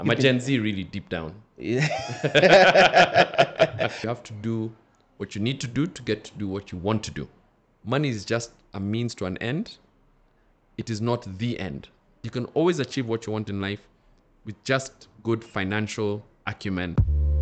I'm a Gen Z really deep down. Yeah. You have to do what you need to do to get to do what you want to do. Money is just a means to an end. It is not the end. You can always achieve what you want in life with just good financial acumen.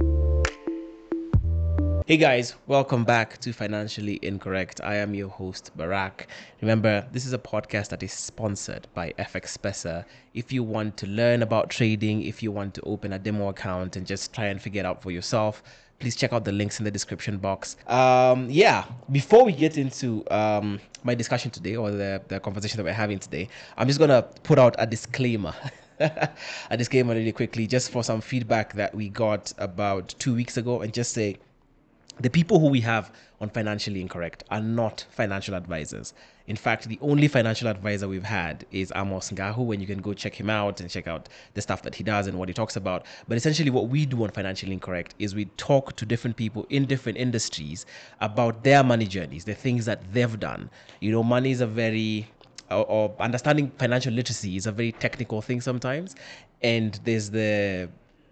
Hey guys, welcome back to Financially Incorrect. I am your host, Barack. Remember, this is a podcast that is sponsored by FXpesa. If you want to learn about trading, if you want to open a demo account and just try and figure it out for yourself, please check out the links in the description box. Before we get into my discussion today or the conversation that we're having today, I'm just going to put out a disclaimer. A disclaimer really quickly, just for some feedback that we got about 2 weeks ago, and just say, the people who we have on Financially Incorrect are not financial advisors. In fact, the only financial advisor we've had is Amos Ngahu, and you can go check him out and check out the stuff that he does and what he talks about. But essentially what we do on Financially Incorrect is we talk to different people in different industries about their money journeys, the things that they've done. You know, money is a very or understanding financial literacy is a very technical thing sometimes, and there's the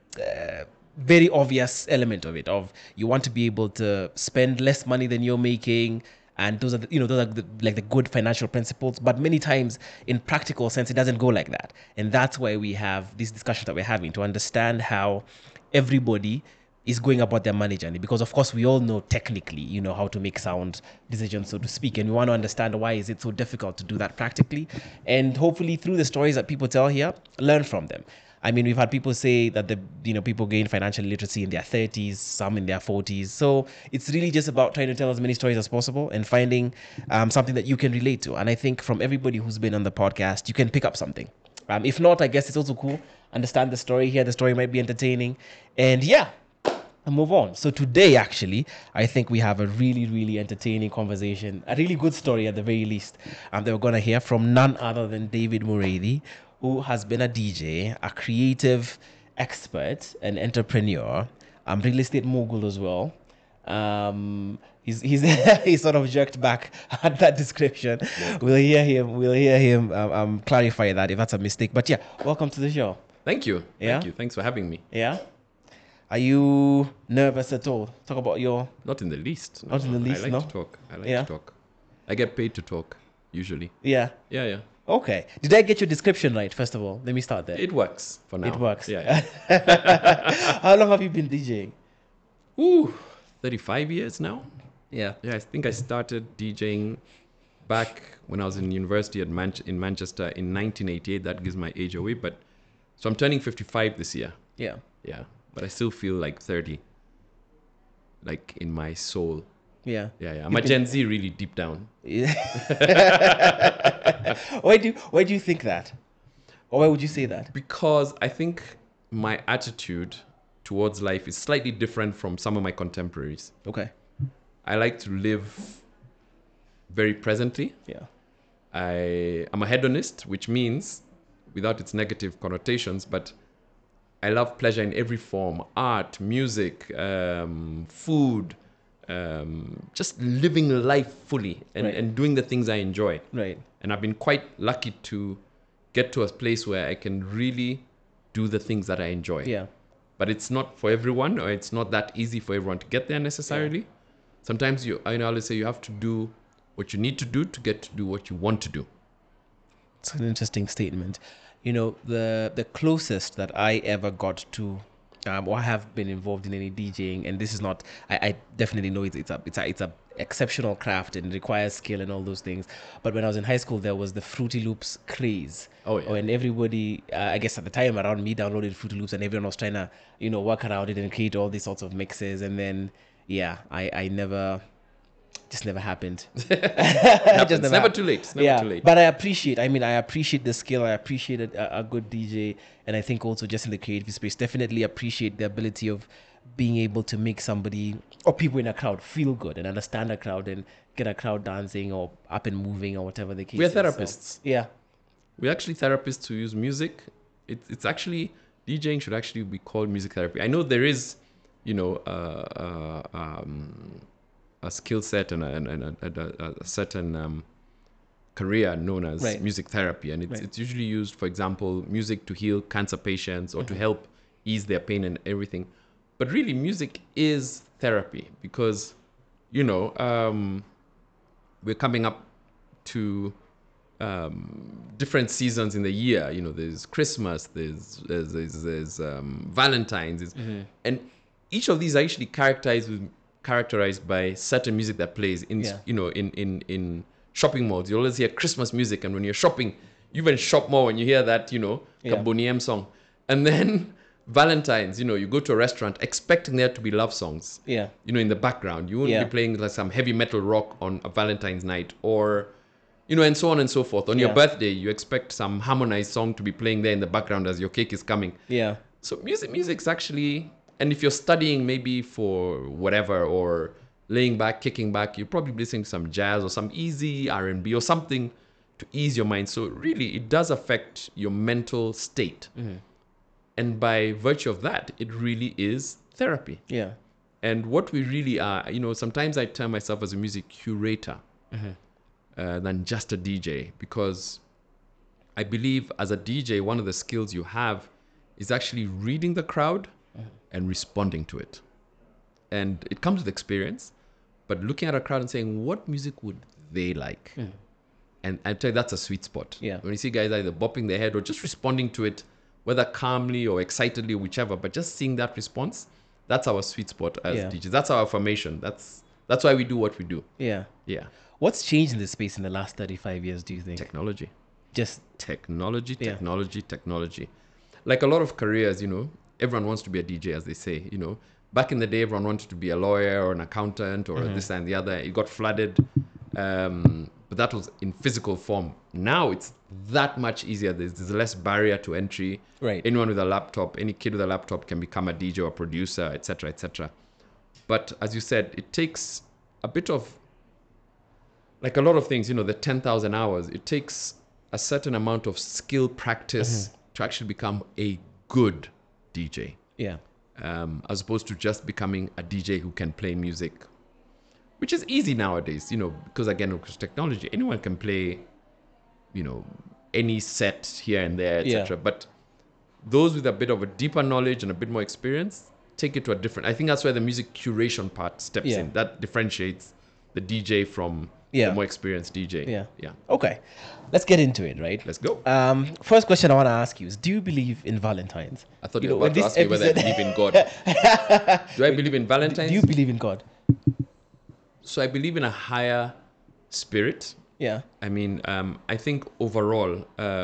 very obvious element of it, of you want to be able to spend less money than you're making, and those are the good financial principles. But many times in practical sense it doesn't go like that, and that's why we have these discussions that we're having to understand how everybody is going about their money journey, because of course we all know technically, you know, how to make sound decisions, so to speak, and we want to understand why is it so difficult to do that practically, and hopefully through the stories that people tell here, learn from them. I mean, we've had people say that people gain financial literacy in their 30s, some in their 40s. So it's really just about trying to tell as many stories as possible and finding something that you can relate to. And I think from everybody who's been on the podcast, you can pick up something. If not, I guess it's also cool. Understand the story here. The story might be entertaining. And yeah, and move on. So today, actually, I think we have a really, really entertaining conversation, a really good story at the very least, that we're going to hear from none other than David Muredi, who has been a DJ, a creative expert, an entrepreneur, real estate mogul as well. He's he sort of jerked back at that description. Yeah. We'll hear him clarify that if that's a mistake. But yeah, welcome to the show. Thank you. Yeah? Thank you. Thanks for having me. Yeah. Are you nervous at all? Talk about your... Not in the least. No. Not in the least, I like no? to talk. I like to talk. I get paid to talk, usually. Yeah. Yeah. Okay. Did I get your description right, first of all? Let me start there. It works for now. It works. Yeah. How long have you been DJing? 35 years now. Yeah. Yeah, I think I started DJing back when I was in university in Manchester in 1988. That gives my age away. But so I'm turning 55 this year. Yeah. Yeah. But I still feel like 30, like in my soul. Yeah. Yeah. I'm a Gen Z really deep down. Why do you think that? Or why would you say that? Because I think my attitude towards life is slightly different from some of my contemporaries. Okay. I like to live very presently. Yeah. I'm a hedonist, which means, without its negative connotations, but I love pleasure in every form: art, music, food, just living life fully and doing the things I enjoy. Right. And I've been quite lucky to get to a place where I can really do the things that I enjoy. Yeah. But it's not for everyone, or it's not that easy for everyone to get there necessarily. Yeah. Sometimes I always say you have to do what you need to do to get to do what you want to do. It's an interesting statement. You know, the closest that I ever got to, or have been involved in any DJing, and this is not, I definitely know it's a exceptional craft and it requires skill and all those things. But when I was in high school, there was the Fruity Loops craze. Oh yeah. And everybody, I guess at the time around me, downloaded Fruity Loops, and everyone was trying to, work around it and create all these sorts of mixes. And then, yeah, I never. Just never happened. It's never too late. It's never too late. But I appreciate the skill. I appreciate a good DJ. And I think also just in the creative space, definitely appreciate the ability of being able to make somebody or people in a crowd feel good and understand a crowd and get a crowd dancing or up and moving or whatever the case is. We're therapists. So, yeah. We're actually therapists who use music. It's actually, DJing should actually be called music therapy. I know there is, a skill set and a certain career known as music therapy, and it's usually used, for example, music to heal cancer patients or to help ease their pain and everything. But really, music is therapy because, we're coming up to different seasons in the year. There's Christmas, there's Valentine's, and each of these are actually characterized by certain music that plays in in shopping malls. You always hear Christmas music, and when you're shopping, you even shop more when you hear that Kaboniem song. And then Valentine's, you go to a restaurant expecting there to be love songs. Yeah. In the background. You won't be playing like some heavy metal rock on a Valentine's night, or and so on and so forth. On your birthday, you expect some harmonized song to be playing there in the background as your cake is coming. Yeah. So music's actually, and if you're studying maybe for whatever, or laying back, kicking back, you're probably listening to some jazz or some easy R&B or something to ease your mind. So really, it does affect your mental state. And by virtue of that, it really is therapy. Yeah. And what we really are, sometimes I term myself as a music curator than just a DJ, because I believe as a DJ, one of the skills you have is actually reading the crowd and responding to it. And it comes with experience, but looking at a crowd and saying, what music would they like? And I tell you, that's a sweet spot. Yeah. When you see guys either bopping their head or just responding to it, whether calmly or excitedly or whichever, but just seeing that response, that's our sweet spot as DJs. That's our formation. That's why we do what we do. Yeah. Yeah. What's changed in this space in the last 35 years, do you think? Technology. Just Technology. Like a lot of careers, everyone wants to be a DJ, as they say. Back in the day, everyone wanted to be a lawyer or an accountant or this and the other. It got flooded. But that was in physical form. Now it's that much easier. There's less barrier to entry. Right. Anyone with a laptop, any kid with a laptop can become a DJ or producer, etc., etc. But as you said, it takes a bit of, like a lot of things, the 10,000 hours. It takes a certain amount of skill practice to actually become a good DJ. Yeah. As opposed to just becoming a DJ who can play music, which is easy nowadays, because again, of technology, anyone can play, any set here and there, etc. But those with a bit of a deeper knowledge and a bit more experience take it to a different. I think that's where the music curation part steps in. That differentiates the DJ from the more experienced DJ. Yeah. Okay, let's get into it. Right. Let's go. First question I want to ask you is: do you believe in Valentine's? I thought you were about to ask me whether I believe in God. Do I believe in Valentine's? Do you believe in God? So I believe in a higher spirit. Yeah. I mean, I think overall,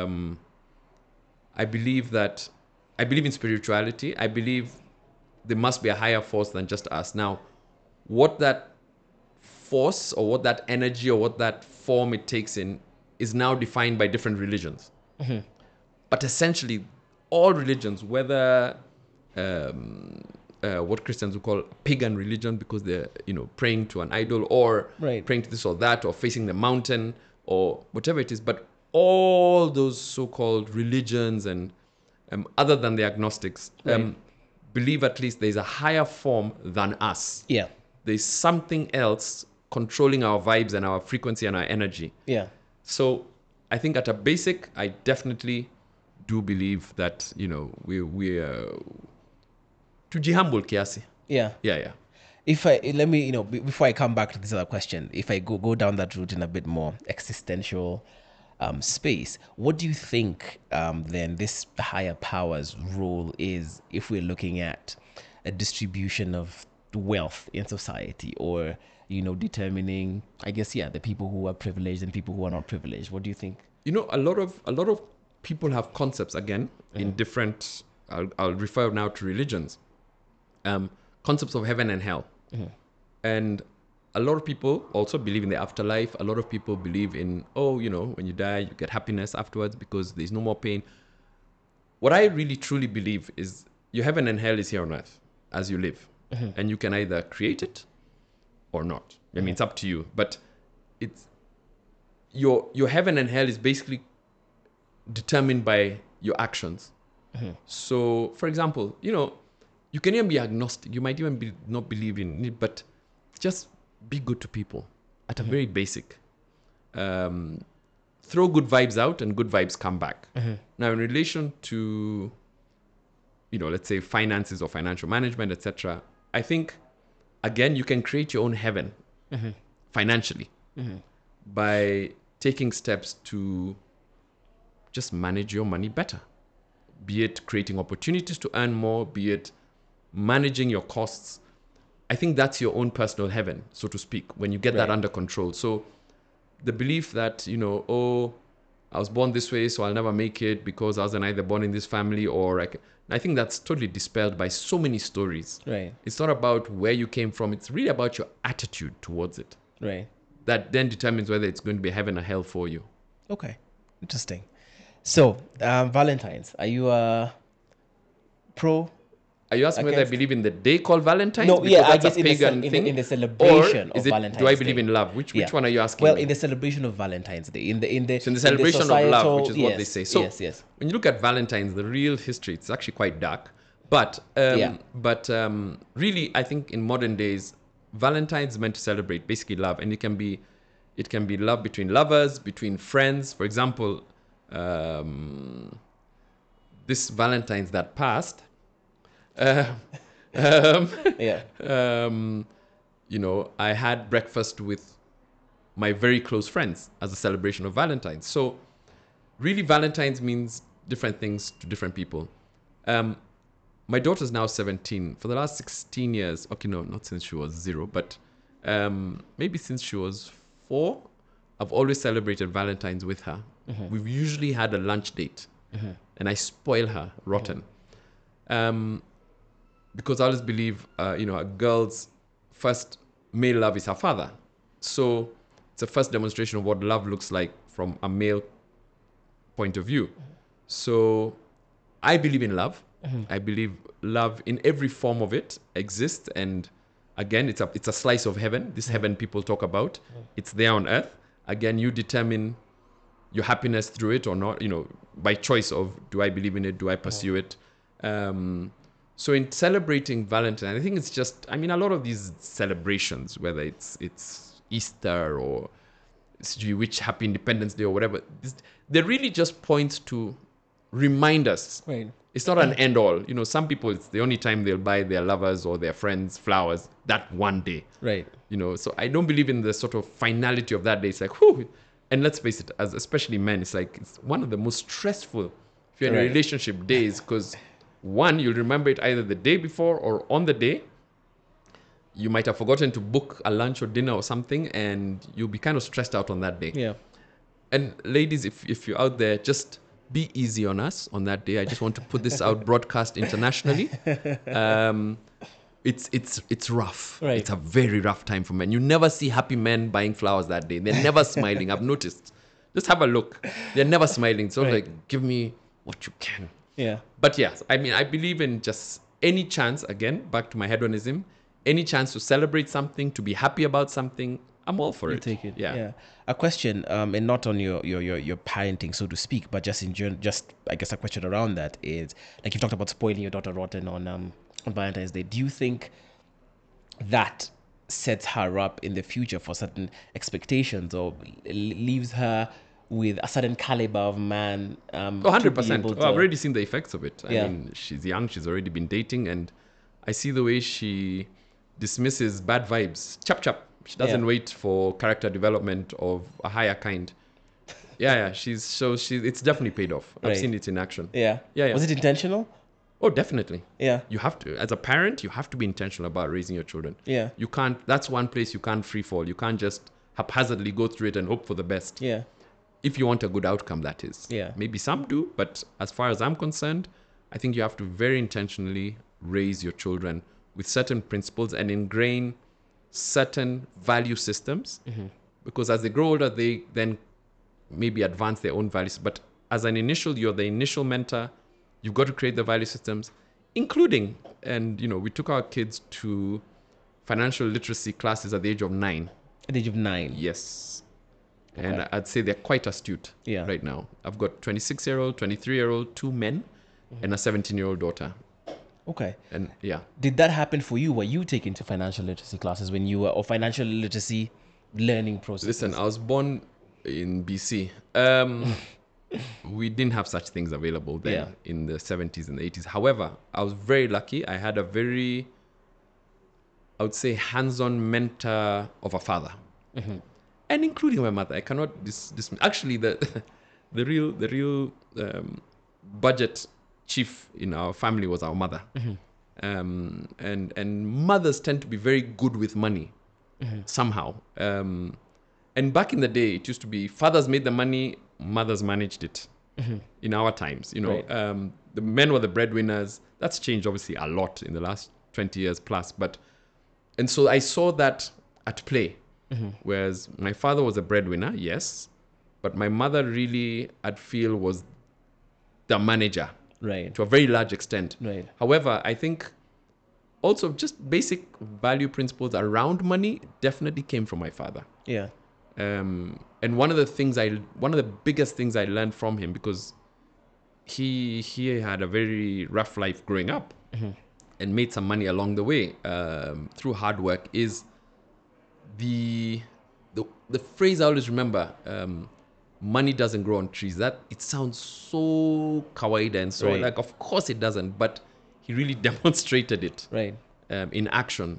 I believe in spirituality. I believe there must be a higher force than just us. Now, what that force or what that energy or what that form it takes in is now defined by different religions. But essentially, all religions, whether what Christians would call pagan religion because they're praying to an idol or praying to this or that or facing the mountain or whatever it is, but all those so-called religions and other than the agnostics believe at least there's a higher form than us. Yeah. There's something else controlling our vibes and our frequency and our energy. Yeah. So I think at a basic, I definitely do believe that we tujihumble kiasi. Yeah. Yeah. If I let me, before I come back to this other question, if I go down that route in a bit more existential space, what do you think then this higher power's role is if we're looking at a distribution of wealth in society, or determining, I guess, the people who are privileged and people who are not privileged? What do you think? A lot of people have concepts again in different. I'll refer now to religions. Concepts of heaven and hell. And a lot of people also believe in the afterlife. A lot of people believe in, when you die, you get happiness afterwards because there's no more pain. What I really truly believe is your heaven and hell is here on earth as you live. And you can either create it or not. I mean, it's up to you. But it's your heaven and hell is basically determined by your actions. So, for example, you can even be agnostic. You might even not believe in it, but just be good to people at a very basic. Throw good vibes out and good vibes come back. Now, in relation to, let's say finances or financial management, etc. I think, again, you can create your own heaven financially by taking steps to just manage your money better. Be it creating opportunities to earn more, be it managing your costs. I think that's your own personal heaven, so to speak, when you get that under control. So the belief that, I was born this way, so I'll never make it because I was either born in this family or I think that's totally dispelled by so many stories. Right. It's not about where you came from. It's really about your attitude towards it. Right. That then determines whether it's going to be heaven or hell for you. Okay. Interesting. So, Valentine's, are you pro? Are you asking whether I believe in the day called Valentine's? No, because I that's guess a pagan thing. in the celebration or is of it, Valentine's do I believe Day. in love? Which one are you asking? Well, me? in the celebration of Valentine's Day, in the celebration of love, which is what they yes, say. So yes. when you look at Valentine's, the real history, it's actually quite dark. But really, I think in modern days, Valentine's is meant to celebrate basically love, and it can be love between lovers, between friends. For example, this Valentine's that passed. I had breakfast with my very close friends as a celebration of Valentine's. So really, Valentine's means different things to different people. My daughter's now 17. For the last 16 years, okay, no, not since she was 0, but maybe since she was 4, I've always celebrated Valentine's with her. We've usually had a lunch date, and I spoil her rotten. Because I always believe, a girl's first male love is her father. So it's a first demonstration of what love looks like from a male point of view. So I believe in love. I believe love in every form of it exists. And again, it's a slice of heaven. This heaven people talk about. It's there on earth. Again, you determine your happiness through it or not, by choice of, do I believe in it? Do I pursue it? So in celebrating Valentine, I think it's just, a lot of these celebrations, whether it's Easter or which Happy Independence Day or whatever, they really just point to remind us. Right. It's not an end all. Some people, it's the only time they'll buy their lovers or their friends flowers that one day. Right. So I don't believe in the sort of finality of that day. It's like, whew. And let's face it, as especially men, it's one of the most stressful, if you're in a relationship, days, because one, you'll remember it either the day before or on the day. You might have forgotten to book a lunch or dinner or something, and you'll be kind of stressed out on that day. Yeah. And ladies, if you're out there, just be easy on us on that day. I just want to put this out broadcast internationally. It's rough. Right. It's a very rough time for men. You never see happy men buying flowers that day. They're never smiling. I've noticed. Just have a look. They're never smiling. So like, give me what you can. Yeah. But yes, I believe in just any chance, again, back to my hedonism, any chance to celebrate something, to be happy about something, I'm all for it. Take it. Yeah. A question, and not on your parenting, so to speak, but just in general, I guess a question around that is, like you talked about spoiling your daughter rotten on Valentine's Day. Do you think that sets her up in the future for certain expectations, or leaves her with a certain caliber of man? 100%. I've already seen the effects of it. Yeah. She's young. She's already been dating, and I see the way she dismisses bad vibes. Chap. She doesn't wait for character development of a higher kind. Yeah. It's definitely paid off. I've seen it in action. Yeah. Was it intentional? Oh, definitely. Yeah. You have to. As a parent, you have to be intentional about raising your children. Yeah. You can't. That's one place you can't free fall. You can't just haphazardly go through it and hope for the best. Yeah. If you want a good outcome, that is. Yeah. Maybe some do, but as far as I'm concerned, I think you have to very intentionally raise your children with certain principles and ingrain certain value systems. Because as they grow older, they then maybe advance their own values. But as an initial, you're the initial mentor. You've got to create the value systems, including, and we took our kids to financial literacy classes at the age of 9. At the age of 9? Yes. Okay. And I'd say they're quite astute right now. I've got 26-year-old, 23-year-old, 2 men, and a 17-year-old daughter. Okay. And yeah. Did that happen for you? Were you taken to financial literacy classes when you were, or financial literacy learning process? Listen, I was born in BC. we didn't have such things available then Yeah. in the 70s and the 80s. However, I was very lucky. I had a very, I would say, hands-on mentor of a father, and including my mother. I cannot actually the the real budget chief in our family was our mother. And mothers tend to be very good with money somehow. And back in the day, it used to be fathers made the money, mothers managed it. In our times, Right. the men were the breadwinners. That's changed obviously a lot in the last 20 years plus. And so I saw that at play. Whereas my father was a breadwinner, yes, but my mother really, I'd feel, was the manager Right. to a very large extent. Right. However, I think also just basic value principles around money definitely came from my father. Yeah. And one of the biggest things I learned from him, because he had a very rough life growing up and made some money along the way through hard work, is the phrase I always remember. Money doesn't grow on trees. That it sounds so kawaida and so Right. like, of course it doesn't, but he really demonstrated it Right. in action.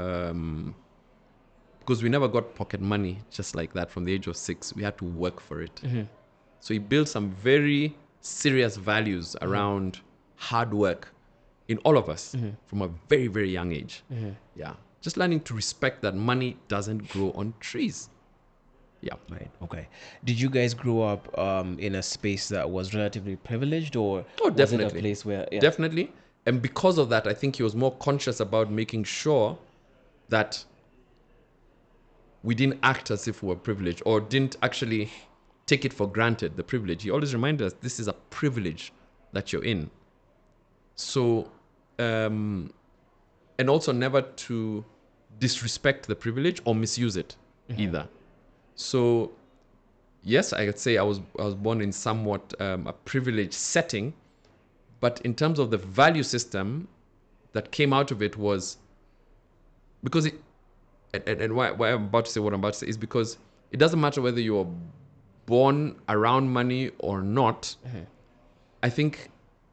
Because we never got pocket money just like that from the age of 6. We had to work for it. So he built some very serious values around hard work in all of us from a very, very young age. Yeah. Just learning to respect that money doesn't grow on trees. Yeah. Right. Okay. Did you guys grow up in a space that was relatively privileged, or Oh, was it a definitely. place where? Yeah. Definitely. And because of that, I think he was more conscious about making sure that we didn't act as if we were privileged or didn't actually take it for granted, the privilege. He always reminded us this is a privilege that you're in. So, and also never to disrespect the privilege or misuse it either. So, yes, I could say I was born in somewhat a privileged setting, but in terms of the value system that came out of it was because it, and why I'm about to say what I'm about to say is because it doesn't matter whether you're born around money or not. I think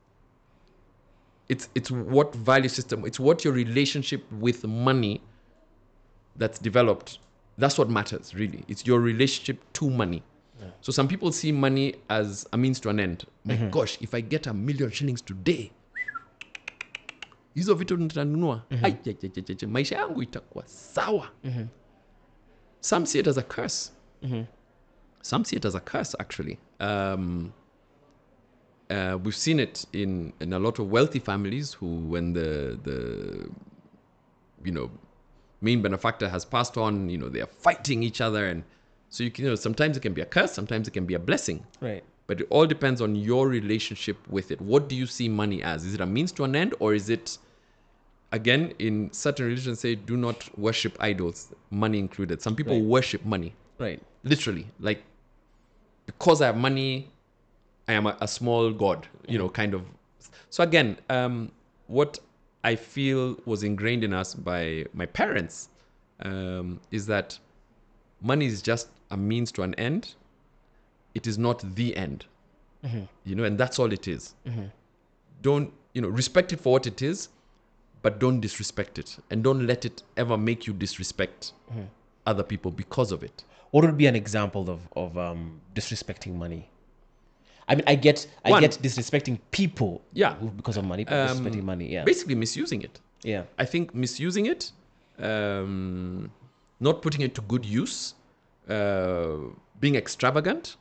it's what value system, it's what your relationship with money that's developed. That's what matters, really. It's your relationship to money. So some people see money as a means to an end. My gosh, if I get 1,000,000 shillings today, hizo vitu nitanunua, maisha yangu itakuwa sawa. Some see it as a curse. Some see it as a curse, actually. We've seen it in a lot of wealthy families who, when the main benefactor has passed on, they are fighting each other. And so sometimes it can be a curse, sometimes it can be a blessing. Right. But it all depends on your relationship with it. What do you see money as? Is it a means to an end, or is it, again, in certain religions say, do not worship idols, money included. Some people Right. worship money, Right. literally. Like, because I have money, I am a small god, kind of. So again, what I feel was ingrained in us by my parents is that money is just a means to an end. It is not the end, and that's all it is. Don't, respect it for what it is, but don't disrespect it. And don't let it ever make you disrespect other people because of it. What would be an example of disrespecting money? I mean, I get One. disrespecting people, Yeah. because of money, but disrespecting money, yeah, Basically misusing it. yeah, I think misusing it, not putting it to good use, being extravagant.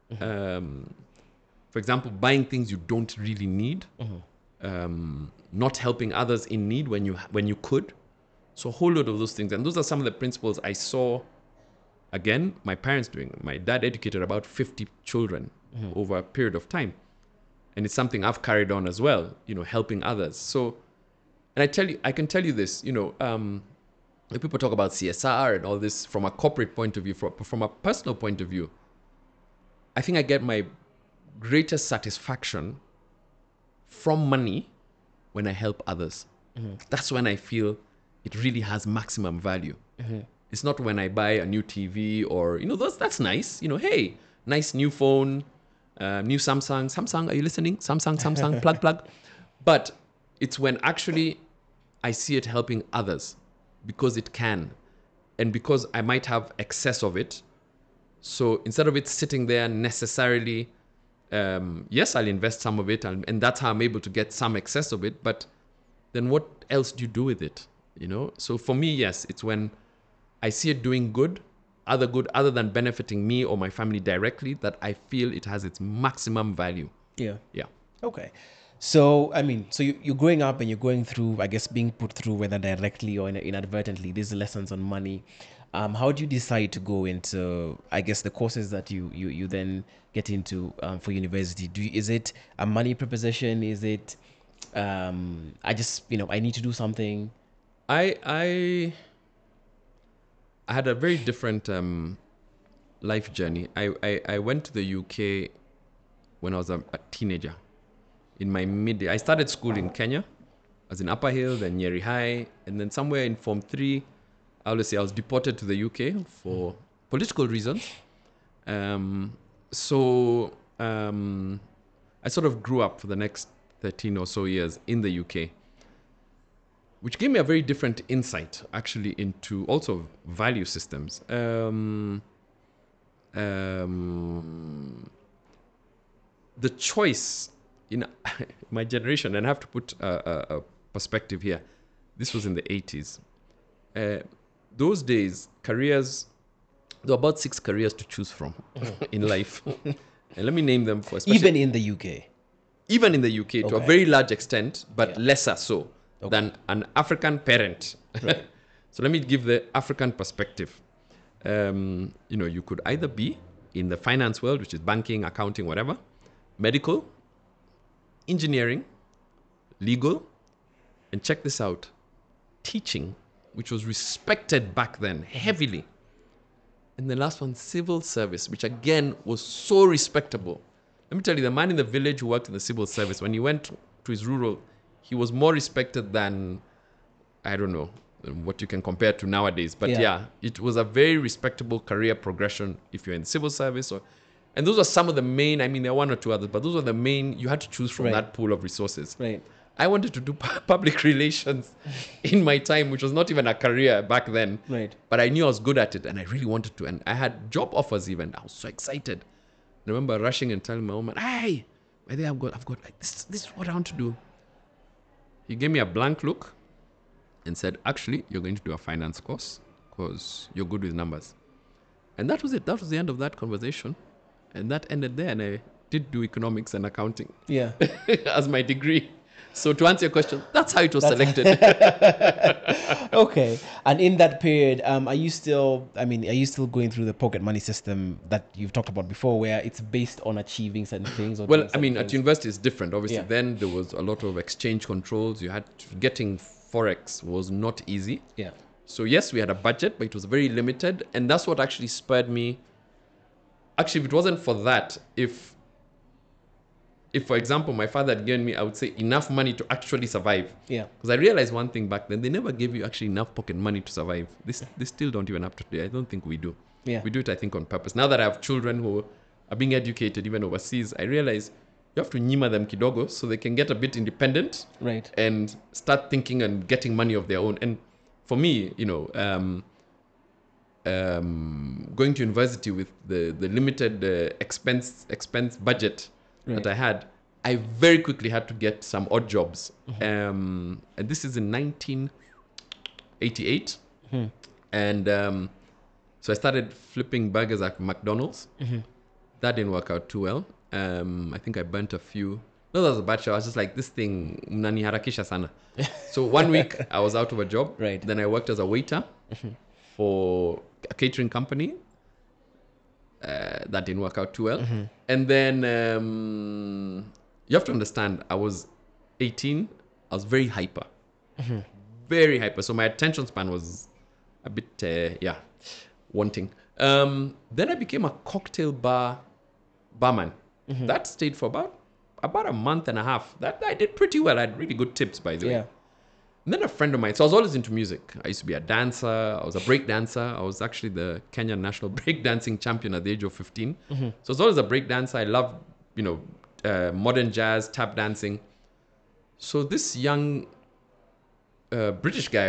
For example, buying things you don't really need, not helping others in need when you could. So a whole load of those things. And those are some of the principles I saw, again, my parents doing. My dad educated about 50 children over a period of time. And it's something I've carried on as well, helping others. So, and I can tell you this, when people talk about CSR and all this from a corporate point of view, from a personal point of view, I think I get my greatest satisfaction from money when I help others. That's when I feel it really has maximum value. It's not when I buy a new TV or, that's nice. Hey, nice new phone. New Samsung, are you listening? Samsung, plug. But it's when actually I see it helping others because it can. And because I might have excess of it. So instead of it sitting there necessarily, yes, I'll invest some of it, and that's how I'm able to get some excess of it. But then what else do you do with it? So for me, yes, it's when I see it doing good other than benefiting me or my family directly, that I feel it has its maximum value. Yeah. Yeah. Okay. So, I mean, so you're growing up and you're going through, I guess, being put through, whether directly or inadvertently, these lessons on money. How do you decide to go into, I guess, the courses that you then get into for university? Is it a money proposition? Is it, I just, I need to do something? I had a very different life journey. I went to the UK when I was a teenager. In my I started school in Kenya, as in Upper Hill, then Nyeri High, and then somewhere in Form 3, I was deported to the UK for political reasons. So I sort of grew up for the next 13 or so years in the UK, which gave me a very different insight, actually, into also value systems. The choice in my generation, and I have to put a perspective here. This was in the 80s. Those days, careers, there were about 6 careers to choose from in life. And let me name them for especially. Even in the UK? Even in the UK, to a very large extent, but lesser so than an African parent. Right. So let me give the African perspective. You could either be in the finance world, which is banking, accounting, whatever, medical, engineering, legal, and check this out, teaching, which was respected back then heavily. And the last one, civil service, which again was so respectable. Let me tell you, the man in the village who worked in the civil service, when he went to his rural, he was more respected than, I don't know, what you can compare to nowadays. But yeah, it was a very respectable career progression if you're in the civil service. And those are some of the main, I mean, there are one or two others, but those are the main, you had to choose from that pool of resources. Right. I wanted to do public relations in my time, which was not even a career back then. Right. But I knew I was good at it and I really wanted to. And I had job offers even. I was so excited. I remember rushing and telling my woman, hey, by the way, I've got like this is what I want to do. He gave me a blank look and said, actually, you're going to do a finance course because you're good with numbers. And that was it. That was the end of that conversation. And that ended there. And I did do economics and accounting as my degree. So to answer your question, that's how it was selected. Okay. And in that period, are you still going through the pocket money system that you've talked about before, where it's based on achieving certain things? Or well, I mean, at university it's different. Obviously, then there was a lot of exchange controls. Getting Forex was not easy. Yeah. So yes, we had a budget, but it was very limited. And that's what actually spurred me. Actually, if it wasn't for that, if for example, my father had given me, I would say, enough money to actually survive. Yeah. Because I realized one thing back then, they never gave you actually enough pocket money to survive. They still don't even up to today. I don't think we do. Yeah. We do it, I think, on purpose. Now that I have children who are being educated even overseas, I realize you have to nyima them kidogo so they can get a bit independent. Right. And start thinking and getting money of their own. And for me, going to university with the limited expense budget that I had, I very quickly had to get some odd jobs. And this is in 1988. And so I started flipping burgers at McDonald's. That didn't work out too well. I think I burnt a few. No, that was a bad show. I was just like, this thing, mnani harakisha sana. So 1 week I was out of a job. Right. Then I worked as a waiter for a catering company. That didn't work out too well. And then you have to understand, I was 18. I was very hyper. Very hyper. So my attention span was a bit, wanting. Then I became a cocktail barman. That stayed for about a month and a half. That I did pretty well. I had really good tips, by the way. And then a friend of mine, so I was always into music. I used to be a dancer. I was a break dancer. I was actually the Kenyan national break dancing champion at the age of 15. So I was always a break dancer. I loved modern jazz, tap dancing. So this young British guy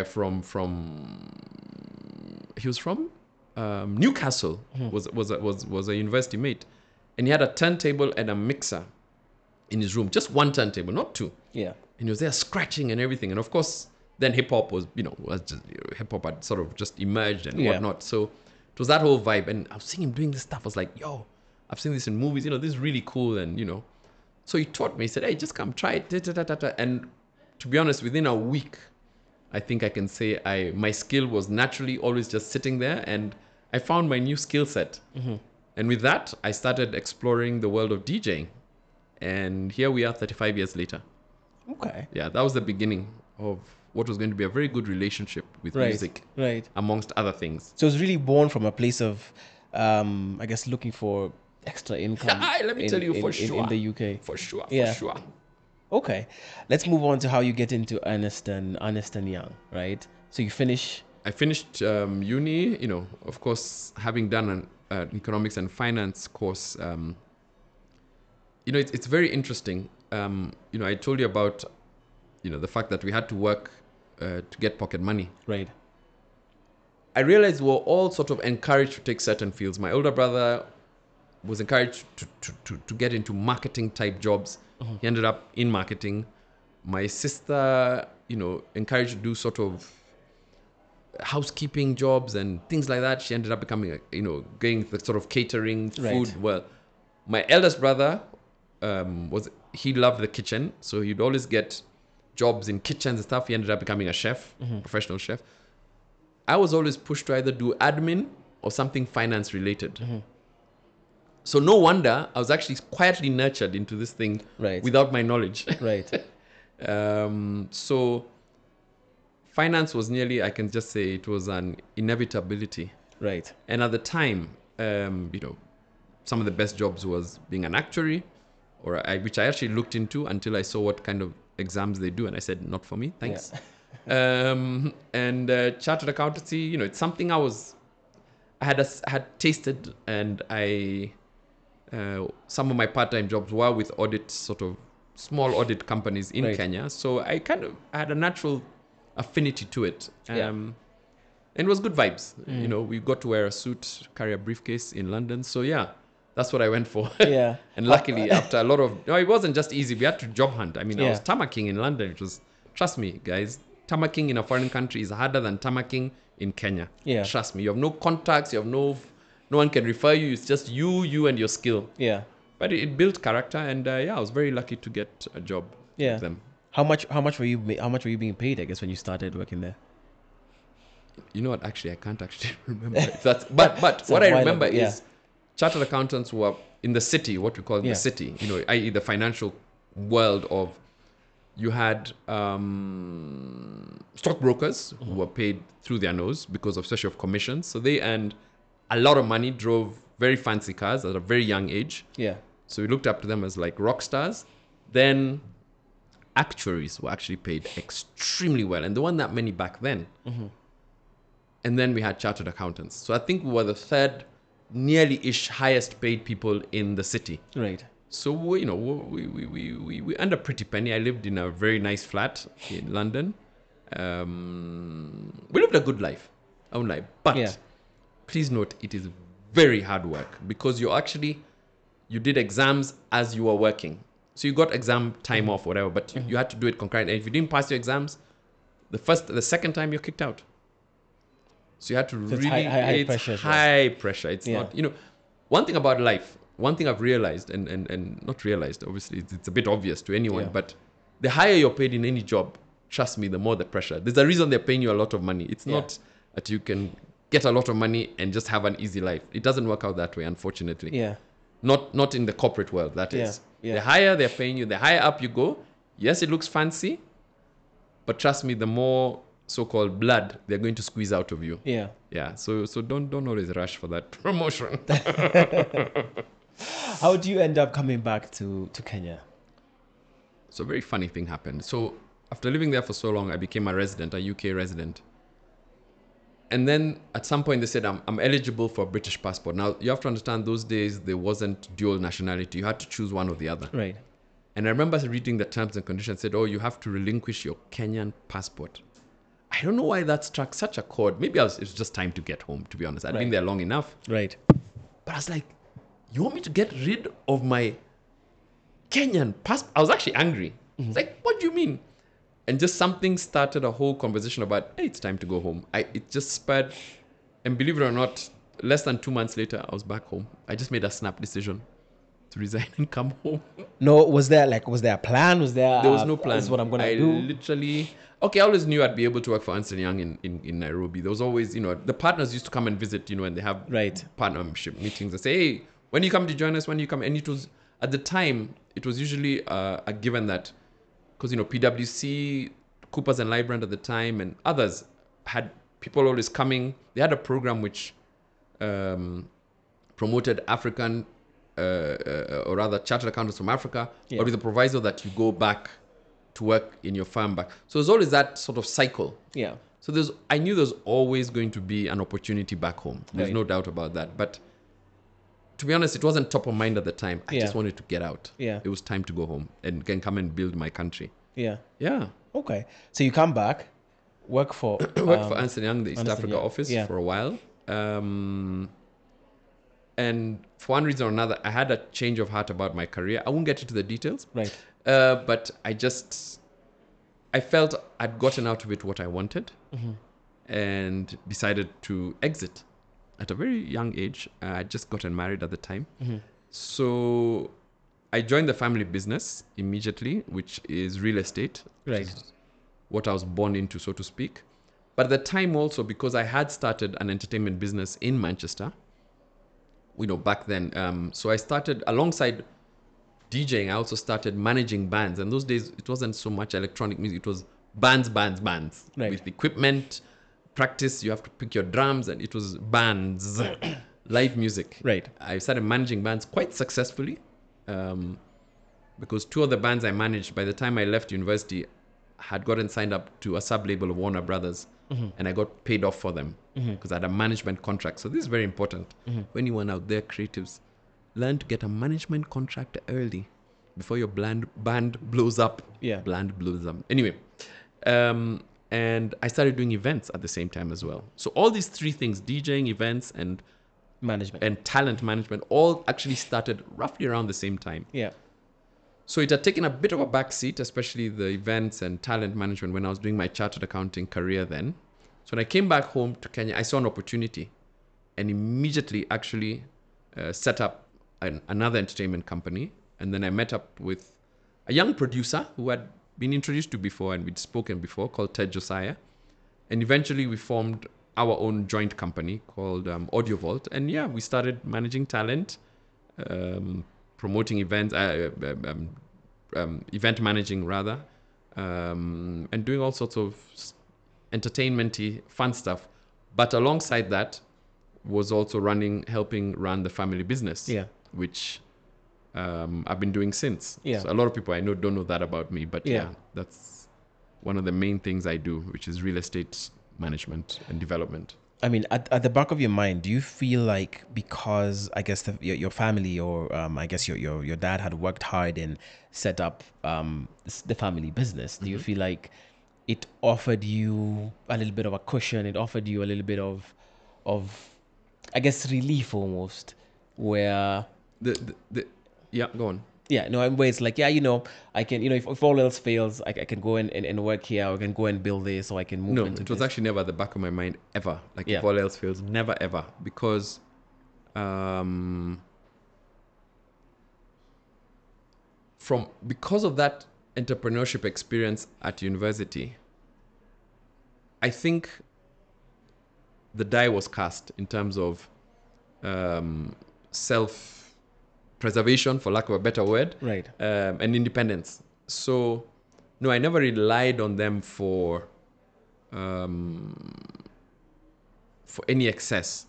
he was from Newcastle, was a university mate, and he had a turntable and a mixer in his room, just one turntable, not two. Yeah. And he was there scratching and everything. And of course, then hip hop was just hip hop had sort of just emerged and whatnot. So it was that whole vibe. And I was seeing him doing this stuff. I was like, yo, I've seen this in movies. This is really cool. And so he taught me. He said, hey, just come try it. And to be honest, within a week, I think I can say my skill was naturally always just sitting there, and I found my new skill set. And with that, I started exploring the world of DJing. And here we are 35 years later. Okay. Yeah, that was the beginning of what was going to be a very good relationship with music, amongst other things. So it was really born from a place of, I guess, looking for extra income. Let me tell you, for sure. In the UK. For sure, Yeah. for sure. Okay. Let's move on to how you get into Ernst and Young, right? So you finish... I finished uni, of course, having done an economics and finance course. It's very interesting. I told you about, the fact that we had to work to get pocket money. Right. I realized we were all sort of encouraged to take certain fields. My older brother was encouraged to get into marketing type jobs. He ended up in marketing. My sister, encouraged to do sort of housekeeping jobs and things like that. She ended up becoming, going the sort of catering, food. Right. Well, my eldest brother he loved the kitchen, so he'd always get jobs in kitchens and stuff. He ended up becoming a chef, professional chef. I was always pushed to either do admin or something finance related. So no wonder I was actually quietly nurtured into this thing without my knowledge. Right. So finance was nearly, I can just say, it was an inevitability. Right. And at the time, some of the best jobs was being an actuary, which I actually looked into until I saw what kind of exams they do, and I said, not for me, thanks. Yeah. And chartered accountancy, it's something I had tasted, and some of my part-time jobs were with audit, sort of small audit companies in Kenya. So I had a natural affinity to it. And it was good vibes. We got to wear a suit, carry a briefcase in London. So yeah, that's what I went for. Yeah. And luckily, after a lot of... No, it wasn't just easy. We had to job hunt. I mean, I was tamaking in London. It was... Trust me, guys. Tamaking in a foreign country is harder than tamaking in Kenya. Yeah. Trust me. You have no contacts. You have no one can refer you. It's just you and your skill. Yeah. But it built character. And I was very lucky to get a job with them. How much were you being paid, I guess, when you started working there? You know what? Actually, I can't actually remember. But what I remember is chartered accountants were in the city, what we call the city, i.e. the financial world of, you had stockbrokers who were paid through their nose because of, especially of commissions. So they earned a lot of money, drove very fancy cars at a very young age. Yeah. So we looked up to them as like rock stars. Then actuaries were actually paid extremely well, and there weren't that many back then. And then we had chartered accountants. So I think we were the third nearly-ish highest paid people in the city. Right. So we earned a pretty penny. I lived in a very nice flat in London. We lived a good life, own life. But please note, it is very hard work because you did exams as you were working. So you got exam time off, whatever, but you had to do it concurrently. And if you didn't pass your exams, the second time you're kicked out. So you had to really... high pressure. It's not... one thing about life, one thing I've realized, and not realized, obviously, it's a bit obvious to anyone, but the higher you're paid in any job, trust me, the more the pressure. There's a reason they're paying you a lot of money. It's not that you can get a lot of money and just have an easy life. It doesn't work out that way, unfortunately. Yeah. Not in the corporate world, that is. Yeah. The higher they're paying you, the higher up you go. Yes, it looks fancy, but trust me, the more so-called blood they're going to squeeze out of you. Yeah. Yeah. So don't always rush for that promotion. How do you end up coming back to Kenya? So a very funny thing happened. So after living there for so long, I became a UK resident. And then at some point they said, I'm eligible for a British passport. Now, you have to understand, those days, there wasn't dual nationality. You had to choose one or the other. Right. And I remember reading the terms and conditions, said, oh, you have to relinquish your Kenyan passport. I don't know why that struck such a chord. Maybe it was just time to get home, to be honest. I'd been Right. there long enough. Right. But I was like, you want me to get rid of my Kenyan passport? I was actually angry. It's like, what do you mean? And just something started a whole conversation about, hey, it's time to go home. It just spurred, and believe it or not, less than 2 months later, I was back home. I just made a snap decision to resign and come home. No, was there a plan? Was there? There was no plan. This is what I'm gonna I do. literally, okay, I always knew I'd be able to work for Ernst & Young in Nairobi. There was always, the partners used to come and visit, and they have Right. partnership meetings and say, hey, when you come to join us, when you come. And it was, at the time, it was usually a given that, because, PwC, Coopers and Lybrand at the time, and others had people always coming. They had a program which promoted African, or rather chartered accountants from Africa, Yeah. but with the proviso that you go back to work in your firm back. So there's always that sort of cycle. Yeah. So I knew there's always going to be an opportunity back home. There's Right. no doubt about that. But to be honest, it wasn't top of mind at the time. I Yeah. just wanted to get out. Yeah. It was time to go home and can come and build my country. Yeah. Yeah. Okay. So you come back, work for Worked for Ernst & Young, the East Ernst & Africa Young. office, Yeah. for a while. And for one reason or another, I had a change of heart about my career. I won't get into the details. Right. But I felt I'd gotten out of it what I wanted, and decided to exit at a very young age. I'd just gotten married at the time. So I joined the family business immediately, which is real estate. which Right. is what I was born into, so to speak. But at the time also, because I had started an entertainment business in Manchester, back then. So I started, alongside DJing, I also started managing bands. And those days, it wasn't so much electronic music. It was bands. Right. With equipment, practice, you have to pick your drums, and it was bands, live music. Right. I started managing bands quite successfully, because two of the bands I managed, by the time I left university, had gotten signed up to a sub-label of Warner Brothers, and I got paid off for them because I had a management contract. So this is very important. For anyone out there, creatives, learn to get a management contract early before your band blows up. Yeah. Bland blows up. Anyway, and I started doing events at the same time as well. So all these three things, DJing, events, and Management. talent management, all actually started roughly around the same time. Yeah. So it had taken a bit of a backseat, especially the events and talent management, when I was doing my chartered accounting career then. So when I came back home to Kenya, I saw an opportunity and immediately actually set up another entertainment company. And then I met up with a young producer who had been introduced to before and we'd spoken before, called Ted Josiah. And eventually we formed our own joint company called Audio Vault. And yeah, we started managing talent, promoting events, event managing rather, and doing all sorts of entertainment-y, fun stuff. But alongside that was also helping run the family business, Yeah. which I've been doing since. Yeah. So a lot of people I know don't know that about me, but Yeah. that's one of the main things I do, which is real estate management and development. I mean, at the back of your mind, do you feel like, because I guess your family, or I guess your dad had worked hard and set up the family business, do you feel like it offered you a little bit of a cushion? It offered you a little bit of I guess, relief almost, where Yeah, go on. yeah, no, where it's like, yeah, I can, if all else fails, I can go and work here, or I can go and build this, or I can move No, into it was this. actually never at the back of my mind, ever. Like, Yeah. if all else fails, never, ever. Because because of that entrepreneurship experience at university, I think the die was cast in terms of self-preservation, for lack of a better word, Right. and independence. So, no, I never relied on them for any excess.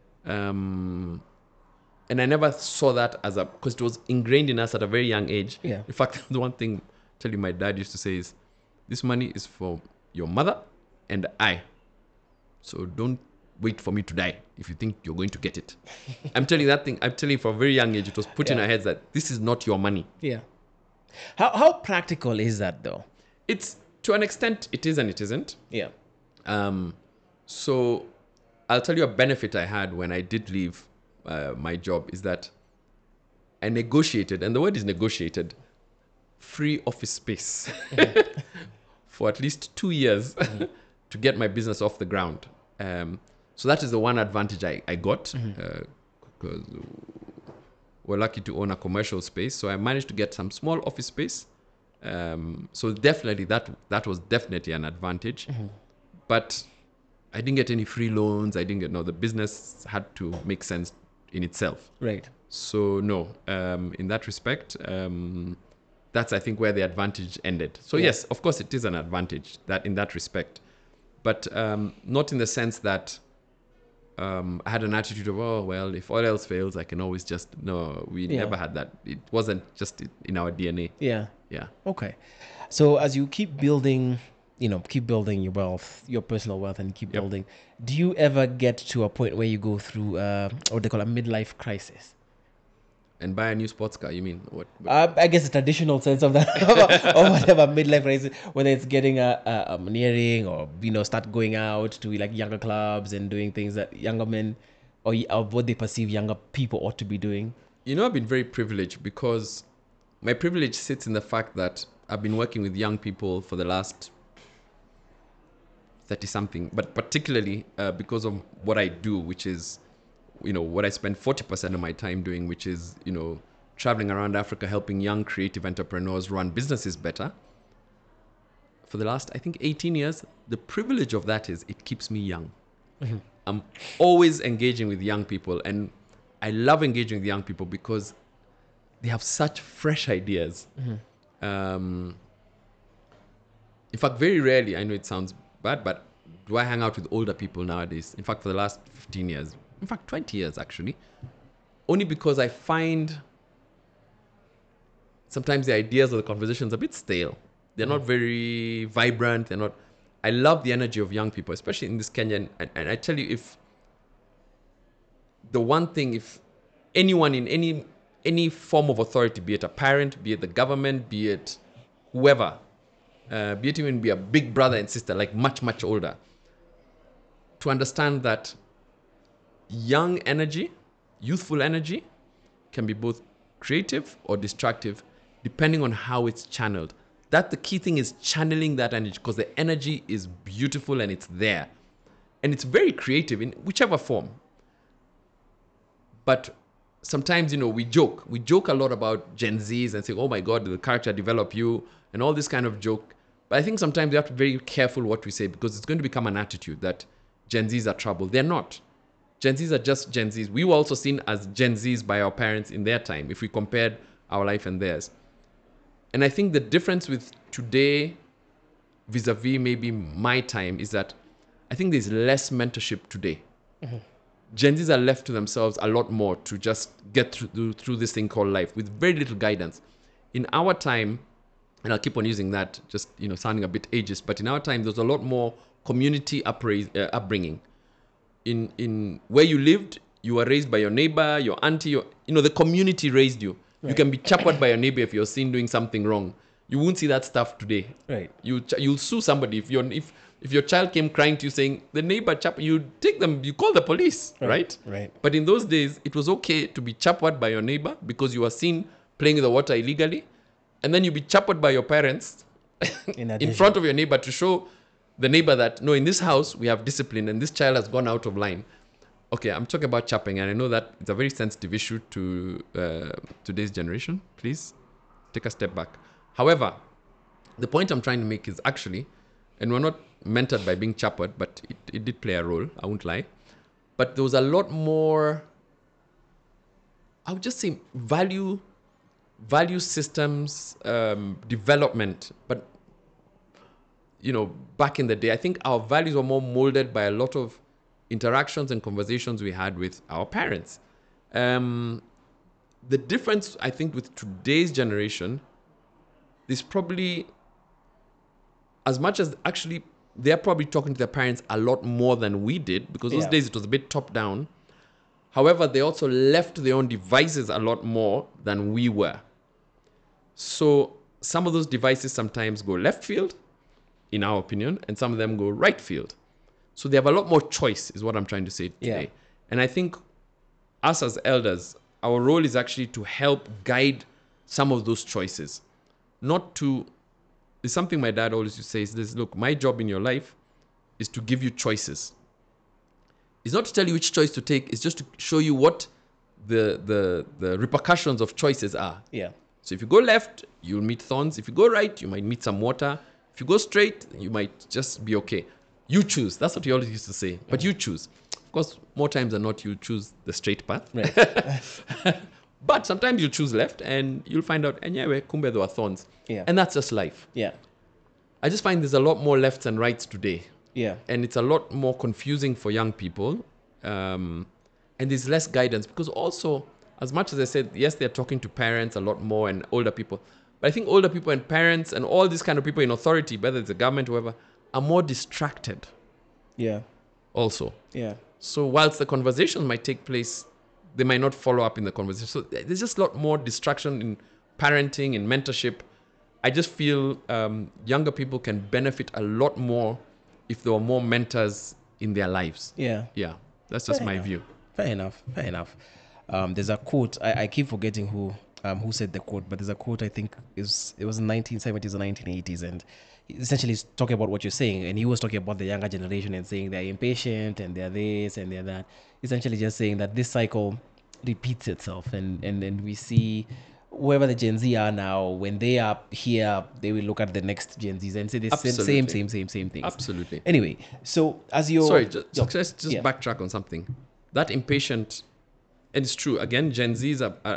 And I never saw that because it was ingrained in us at a very young age. Yeah. In fact, the one thing my dad used to say is, this money is for your mother and I. So don't wait for me to die if you think you're going to get it. I'm telling you that thing. I'm telling you from a very young age, it was put in Yeah. our heads that this is not your money. Yeah. How practical is that though? It's to an extent it is and it isn't. Yeah. So I'll tell you a benefit I had when I did leave my job is that I negotiated, and the word is negotiated, free office space for at least 2 years to get my business off the ground. So that is the one advantage I got because we're lucky to own a commercial space. So I managed to get some small office space. So definitely that was definitely an advantage. But I didn't get any free loans. I didn't get, no, the business had to make sense in itself. Right. So no, in that respect, that's I think where the advantage ended. So yes, of course it is an advantage that in that respect, but not in the sense that I had an attitude of, oh well, if all else fails, I can always just, no, we never had that. It wasn't just in our DNA. Yeah. Yeah. Okay. So as you keep building, keep building your wealth, your personal wealth, and keep building, do you ever get to a point where you go through what they call a midlife crisis? And buy a new sports car, you mean? What? I guess the traditional sense of that, or whatever midlife crisis, whether it's getting a nearing or start going out to like younger clubs and doing things that younger men or what they perceive younger people ought to be doing. I've been very privileged because my privilege sits in the fact that I've been working with young people for the last 30 something, but particularly because of what I do, which is, what I spend 40% of my time doing, which is, traveling around Africa, helping young creative entrepreneurs run businesses better. For the last, I think, 18 years, the privilege of that is it keeps me young. I'm always engaging with young people, and I love engaging with young people because they have such fresh ideas. In fact, very rarely, I know it sounds bad, but do I hang out with older people nowadays? In fact, for the last 15 years, in fact, 20 years actually, only because I find sometimes the ideas or the conversations a bit stale. They're not very vibrant. I love the energy of young people, especially in this Kenyan. And I tell you, if anyone in any form of authority, be it a parent, be it the government, be it whoever, be it even be a big brother and sister, like much, much older, to understand that young energy, youthful energy, can be both creative or destructive, depending on how it's channeled. That the key thing is channeling that energy, because the energy is beautiful and it's there. And it's very creative in whichever form. But sometimes, we joke. We joke a lot about Gen Zs and say, oh my God, did the character develop you? And all this kind of joke. But I think sometimes we have to be very careful what we say, because it's going to become an attitude that Gen Zs are trouble. They're not. Gen Zs are just Gen Zs. We were also seen as Gen Zs by our parents in their time, if we compared our life and theirs. And I think the difference with today vis-a-vis maybe my time is that I think there's less mentorship today. Gen Zs are left to themselves a lot more to just get through this thing called life with very little guidance. In our time, and I'll keep on using that, just sounding a bit ageist, but in our time, there's a lot more community upbringing. In where you lived, you were raised by your neighbor, your auntie, the community raised you. Right. You can be chappered by your neighbor if you're seen doing something wrong. You won't see that stuff today. Right. You'll sue somebody if your child came crying to you saying the neighbor you take them, you call the police, right? Right. But in those days, it was okay to be chappered by your neighbor because you were seen playing in the water illegally, and then you be chappered by your parents in front of your neighbor to show the neighbor that, no, in this house, we have discipline and this child has gone out of line. Okay, I'm talking about chapping, and I know that it's a very sensitive issue to today's generation. Please take a step back. However, the point I'm trying to make is actually, and we're not mentored by being chappered, but it did play a role, I won't lie. But there was a lot more, I would just say, value systems, development, but back in the day, I think our values were more molded by a lot of interactions and conversations we had with our parents. The difference, I think, with today's generation is probably, as much as actually they're probably talking to their parents a lot more than we did, because those Yeah. days it was a bit top down. However, they also left their own devices a lot more than we were. So some of those devices sometimes go left field, in our opinion, and some of them go right field. So they have a lot more choice, is what I'm trying to say today. Yeah. And I think us as elders, our role is actually to help guide some of those choices. Not to, it's something my dad always used to say, is this: look, my job in your life is to give you choices. It's not to tell you which choice to take, it's just to show you what the repercussions of choices are. Yeah. So if you go left, you'll meet thorns. If you go right, you might meet some water. If you go straight, you might just be okay. You choose. That's what he always used to say. But you choose. Of course, more times than not, you choose the straight path. Right. But sometimes you choose left and you'll find out, and yeah, kumbe, there were thorns. Yeah. And that's just life. Yeah. I just find there's a lot more lefts and rights today. Yeah. And it's a lot more confusing for young people. And there's less guidance, because also, as much as I said, yes, they're talking to parents a lot more and older people. But I think older people and parents and all these kind of people in authority, whether it's the government or whoever, are more distracted Yeah. also. Yeah. So whilst the conversation might take place, they might not follow up in the conversation. So there's just a lot more distraction in parenting, in mentorship. I just feel younger people can benefit a lot more if there were more mentors in their lives. Yeah. Yeah, that's just Fair my enough. view. Fair enough. Fair enough. There's a quote. I keep forgetting who said the quote, but there's a quote I think it was in 1970s or 1980s, and essentially he's talking about what you're saying, and he was talking about the younger generation and saying they're impatient and they're this and they're that. Essentially, just saying that this cycle repeats itself, and we see whoever the Gen Z are now, when they are here, they will look at the next Gen Zs and say the Absolutely. same things. Absolutely. Anyway, so as you're Sorry, just yeah. backtrack on something. That impatient, and it's true. Again, Gen Zs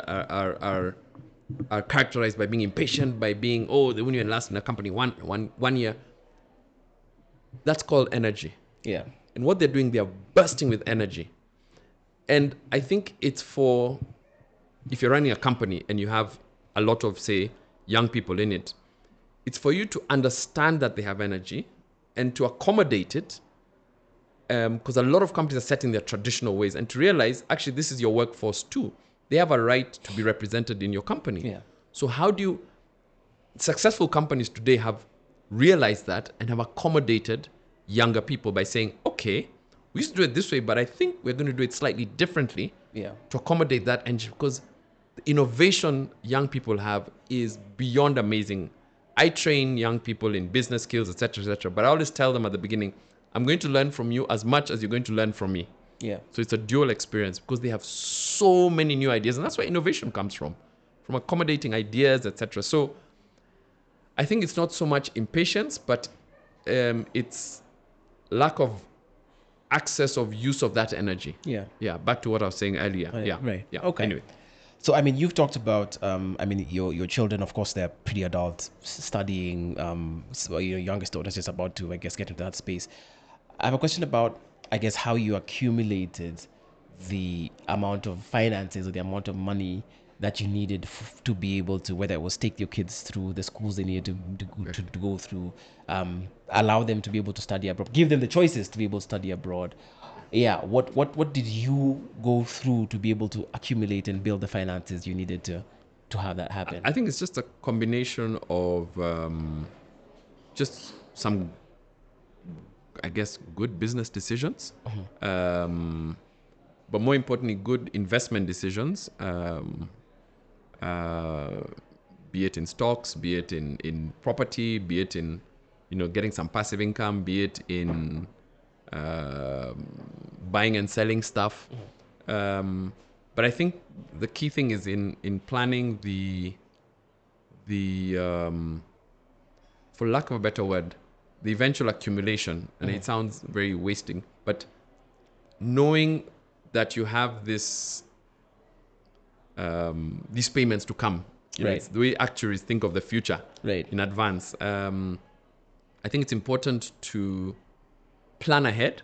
are characterized by being impatient, by being, oh, when you're last in a company one year. That's called energy. Yeah. And what they're doing, they're bursting with energy. And I think it's for, if you're running a company and you have a lot of, say, young people in it, it's for you to understand that they have energy and to accommodate it, because a lot of companies are set in their traditional ways, and to realize, actually, this is your workforce too. They have a right to be represented in your company. Yeah. So how do you, successful companies today have realized that and have accommodated younger people by saying, okay, we used to do it this way, but I think we're going to do it slightly differently Yeah. to accommodate that. And because the innovation young people have is beyond amazing. I train young people in business skills, etc., but I always tell them at the beginning, I'm going to learn from you as much as you're going to learn from me. Yeah. So it's a dual experience, because they have so many new ideas, and that's where innovation comes from accommodating ideas, etc. So I think it's not so much impatience, but it's lack of access of use of that energy. Yeah. Yeah, back to what I was saying earlier. Yeah. Right. Yeah. Okay. Anyway. So, I mean, you've talked about, your children, of course, they're pretty adult, studying, so your youngest daughter's just about to, I guess, get into that space. I have a question about, I guess, how you accumulated the amount of finances or the amount of money that you needed to be able to, whether it was take your kids through the schools they needed to go through, allow them to be able to study abroad, give them the choices to be able to study abroad. Yeah, what did you go through to be able to accumulate and build the finances you needed to have that happen? I think it's just a combination of just some, I guess, good business decisions, but more importantly, good investment decisions, be it in stocks, be it in property, be it in, getting some passive income, be it in buying and selling stuff. But I think the key thing is in planning the for lack of a better word, the eventual accumulation. And it sounds very wasting, but knowing that you have these payments to come. Right. It's the way actuaries think of the future Right. in advance. I think it's important to plan ahead.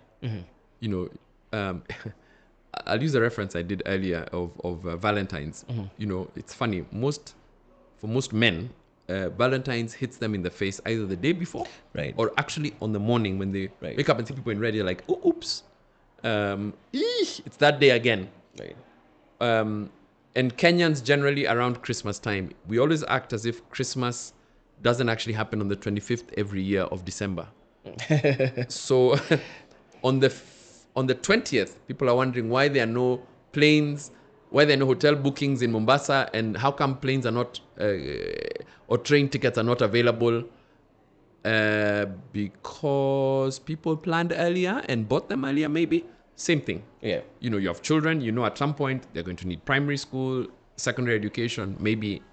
I'll use a reference I did earlier of Valentine's. It's funny. For most men, Valentine's hits them in the face either the day before Right. or actually on the morning when they Right. wake up and see people in red. You're like, oh, oops, it's that day again. Right. And Kenyans generally around Christmas time, we always act as if Christmas doesn't actually happen on the 25th every year of December. So on the 20th, people are wondering why there are no planes, why there are no hotel bookings in Mombasa, and how come planes are not or train tickets are not available. Because people planned earlier and bought them earlier, maybe. Same thing. Yeah. You know, you have children, you know, at some point they're going to need primary school, secondary education, maybe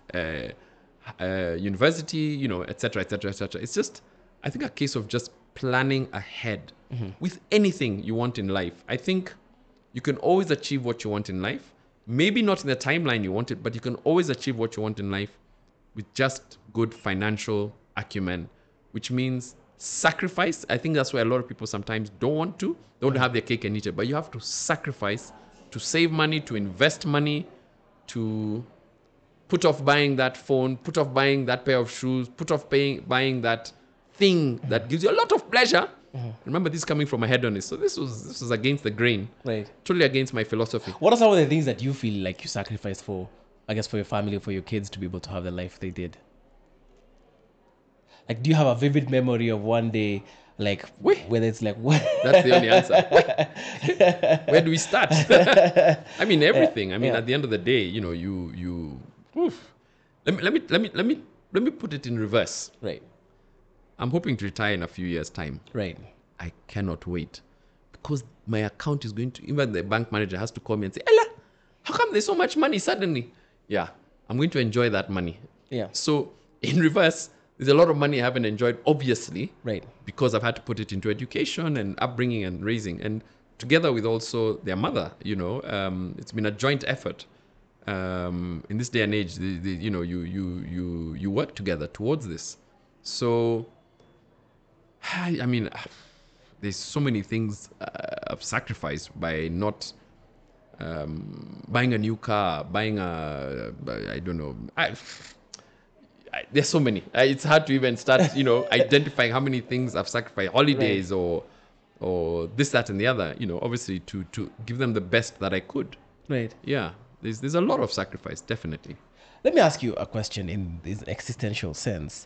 university, you know, etc., etc., etc. It's just, I think, a case of just planning ahead with anything you want in life. I think you can always achieve what you want in life. Maybe not in the timeline you want it, but you can always achieve what you want in life with just good financial acumen, which means sacrifice. I think that's why a lot of people sometimes don't have their cake and eat it, but you have to sacrifice to save money, to invest money, to put off buying that phone, put off buying that pair of shoes, put off buying that thing that gives you a lot of pleasure. Remember, this is coming from a hedonist, so this was against the grain, Right. totally against my philosophy. What are some of the things that you feel like you sacrificed for, I guess, for your family, for your kids to be able to have the life they did? Like, do you have a vivid memory of one day, like, whether it's like, That's the only answer. Where do we start? I mean, everything. I mean, at the end of the day, you know, oof. Let me put it in reverse. Right. I'm hoping to retire in a few years' time. Right. I cannot wait because my account is going to, even the bank manager has to call me and say, Ella, how come there's so much money suddenly? Yeah, I'm going to enjoy that money. Yeah. So in reverse, there's a lot of money I haven't enjoyed, obviously, Right. because I've had to put it into education and upbringing and raising, and together with also their mother. You know, it's been a joint effort. In this day and age, you know, you work together towards this. So, I mean, there's so many things I've sacrificed by not buying a new car, buying I don't know. There's so many. It's hard to even start, you know, identifying how many things I've sacrificed. Holidays or this, that, and the other. You know, obviously to give them the best that I could. Right. Yeah, there's a lot of sacrifice, definitely. Let me ask you a question in this existential sense.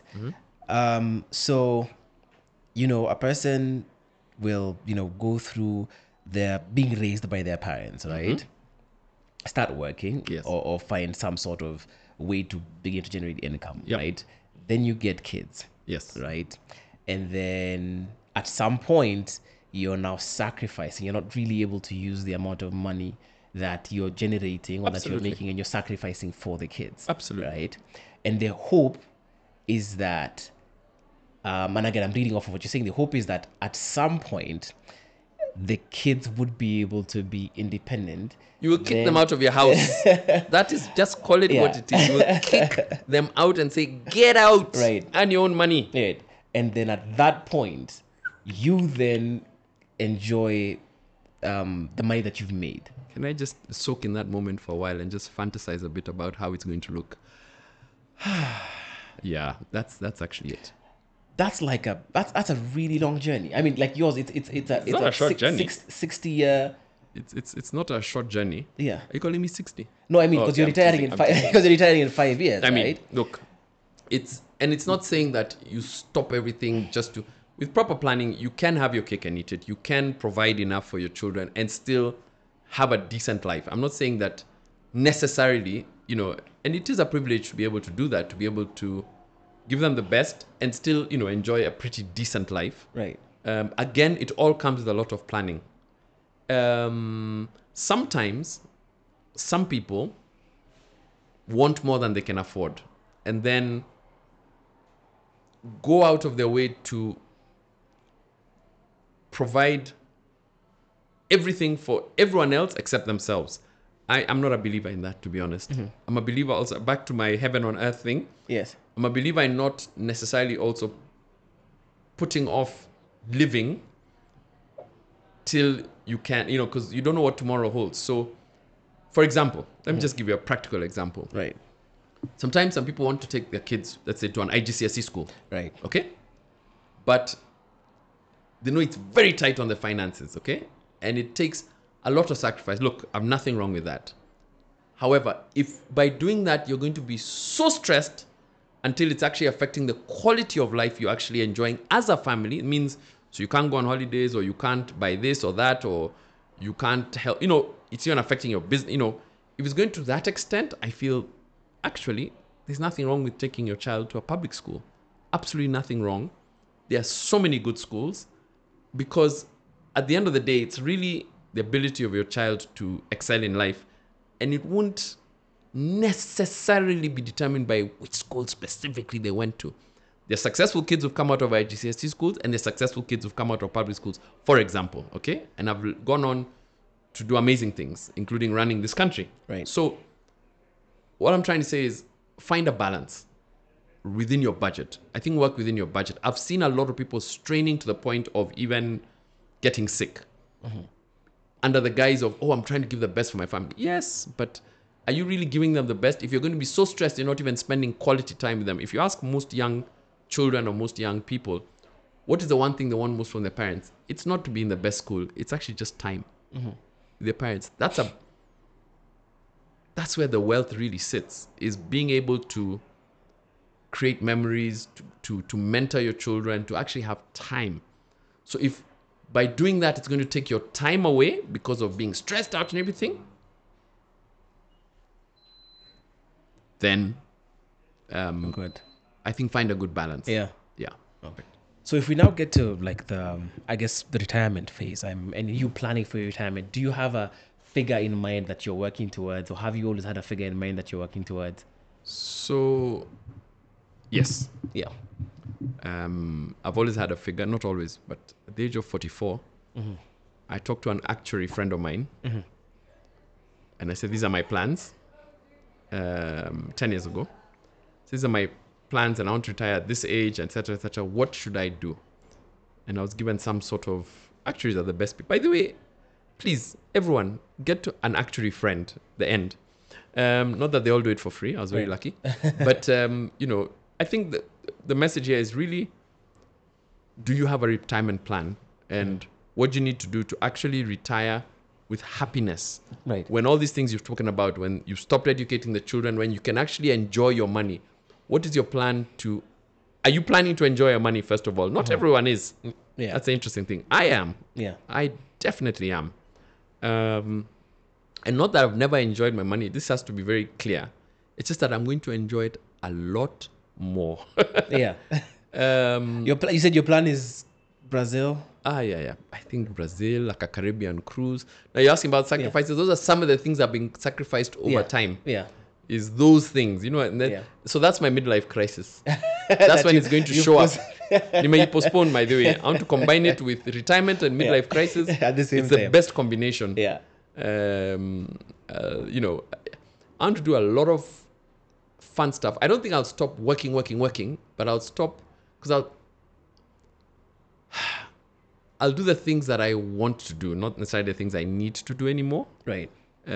So, you know, a person will, you know, go through their being raised by their parents, right? Start working, Yes. or find some sort of way to begin to generate income, Yep. right? Then you get kids, Yes. right? And then at some point, you're now sacrificing. You're not really able to use the amount of money that you're generating or that Absolutely. you're making, and you're sacrificing for the kids. Absolutely. Right? And the hope is that, and again, I'm reading off of what you're saying. The hope is that at some point, the kids would be able to be independent. You will kick them out of your house. That is, just call it what it is. You will kick them out and say, get out. Right. Earn your own money. Right. And then at that point, you then enjoy the money that you've made. Can I just soak in that moment for a while and just fantasize a bit about how it's going to look? Yeah, that's actually it. That's like that's a really long journey. I mean, like yours, it's not a short journey. 60 year. It's not a short journey. Yeah. Are you calling me 60? No, I mean, Oh, because okay, you're I'm retiring teasing, in I'm 5 teasing. because you're retiring in 5 years, I mean, right? look, it's not saying that you stop everything just to. With proper planning, you can have your cake and eat it. You can provide enough for your children and still have a decent life. I'm not saying that necessarily, you know, and it is a privilege to be able to do that, to be able to give them the best and still, you know, enjoy a pretty decent life. Right. Again, it all comes with a lot of planning. Sometimes some people want more than they can afford and then go out of their way to provide everything for everyone else except themselves. I'm not a believer in that, to be honest. I'm a believer also, back to my heaven on earth thing, Yes. I'm a believer in not necessarily also putting off living till you can, you know, because you don't know what tomorrow holds. So, for example, let me just give you a practical example. Right. Sometimes some people want to take their kids, let's say, to an IGCSE school. Right. Okay? But they know it's very tight on the finances, okay? And it takes a lot of sacrifice. Look, I have nothing wrong with that. However, if by doing that, you're going to be so stressed until it's actually affecting the quality of life you're actually enjoying as a family, it means so you can't go on holidays, or you can't buy this or that, or you can't help, it's even affecting your business. If it's going to that extent, I feel actually there's nothing wrong with taking your child to a public school. Absolutely nothing wrong. There are so many good schools, because at the end of the day, it's really the ability of your child to excel in life, and it won't necessarily be determined by which school specifically they went to. There's successful kids who've come out of IGCSE schools, and there's successful kids who've come out of public schools, for example, okay? And I've gone on to do amazing things, including running this country. Right. So what I'm trying to say is find a balance within your budget. I think work within your budget. I've seen a lot of people straining to the point of even getting sick under the guise of, I'm trying to give the best for my family. Yes, but are you really giving them the best? If you're going to be so stressed, you're not even spending quality time with them. If you ask most young children or most young people, what is the one thing they want most from their parents? It's not to be in the best school. It's actually just time with their parents. That's where the wealth really sits, is being able to create memories, to mentor your children, to actually have time. So if by doing that, it's going to take your time away because of being stressed out and everything, then Good. I think find a good balance. Yeah. Yeah. So if we now get to like the retirement phase, and you planning for your retirement, do you have a figure in mind that you're working towards, or have you always had a figure in mind that you're working towards? So, yes. Yeah. I've always had a figure, not always, but at the age of 44, I talked to an actuary friend of mine, and I said, these are my plans 10 years ago. These are my plans, and I want to retire at this age, etc., etc. What should I do? And I was given some sort of, actuaries are the best people. By the way, please, everyone, get to an actuary friend, the end. Not that they all do it for free. I was very lucky. But, I think the message here is really, do you have a retirement plan? And what do you need to do to actually retire with happiness? Right. When all these things you've spoken about, when you stopped educating the children, when you can actually enjoy your money, what is your plan to... Are you planning to enjoy your money, first of all? Not everyone is. Yeah. That's the interesting thing. I am. Yeah. I definitely am. And not that I've never enjoyed my money. This has to be very clear. It's just that I'm going to enjoy it a lot more. Yeah. You said your plan is Brazil? Yeah. I think Brazil, like a Caribbean cruise. Now you're asking about sacrifices. Yeah. Those are some of the things that have been sacrificed over time. Yeah. Is those things, and then, so that's my midlife crisis. That's when it's going to show up. You may postpone, by the way. I want to combine it with retirement and midlife crisis. At the same it's time. The best combination. Yeah. I want to do a lot of fun stuff. I don't think I'll stop working, but I'll stop because I'll do the things that I want to do, not necessarily the things I need to do anymore. Right.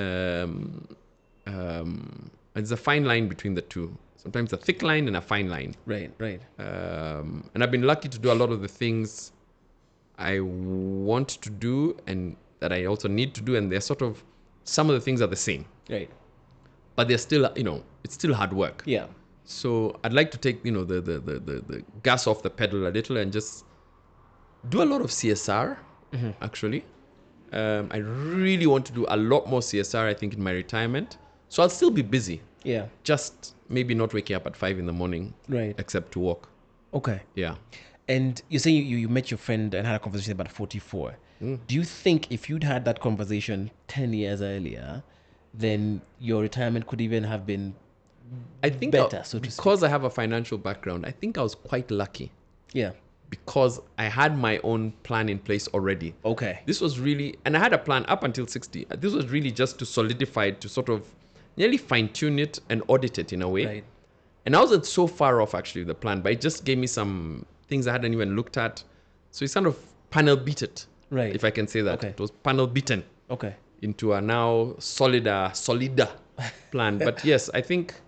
There's a fine line between the two. Sometimes a thick line and a fine line. Right. And I've been lucky to do a lot of the things I want to do and that I also need to do. And they're sort of, some of the things are the same. Right. But they're still, it's still hard work. Yeah. So I'd like to take, the gas off the pedal a little and just do a lot of CSR, actually. I really want to do a lot more CSR, I think, in my retirement. So I'll still be busy. Yeah. Just maybe not waking up at 5 a.m. Right. Except to walk. Okay. Yeah. And you say you met your friend and had a conversation about 44. Do you think if you'd had that conversation 10 years earlier, then your retirement could even have been better, so to speak? Because I have a financial background, I think I was quite lucky. Yeah. Because I had my own plan in place already. Okay. This was really, and I had a plan up until 60. This was really just to solidify it, to sort of nearly fine-tune it and audit it in a way. Right. And I wasn't so far off, actually, with the plan, but it just gave me some things I hadn't even looked at. So it's kind of panel beat it, Right. if I can say that. Okay. It was panel beaten Okay. into a now solider plan. But yes, I think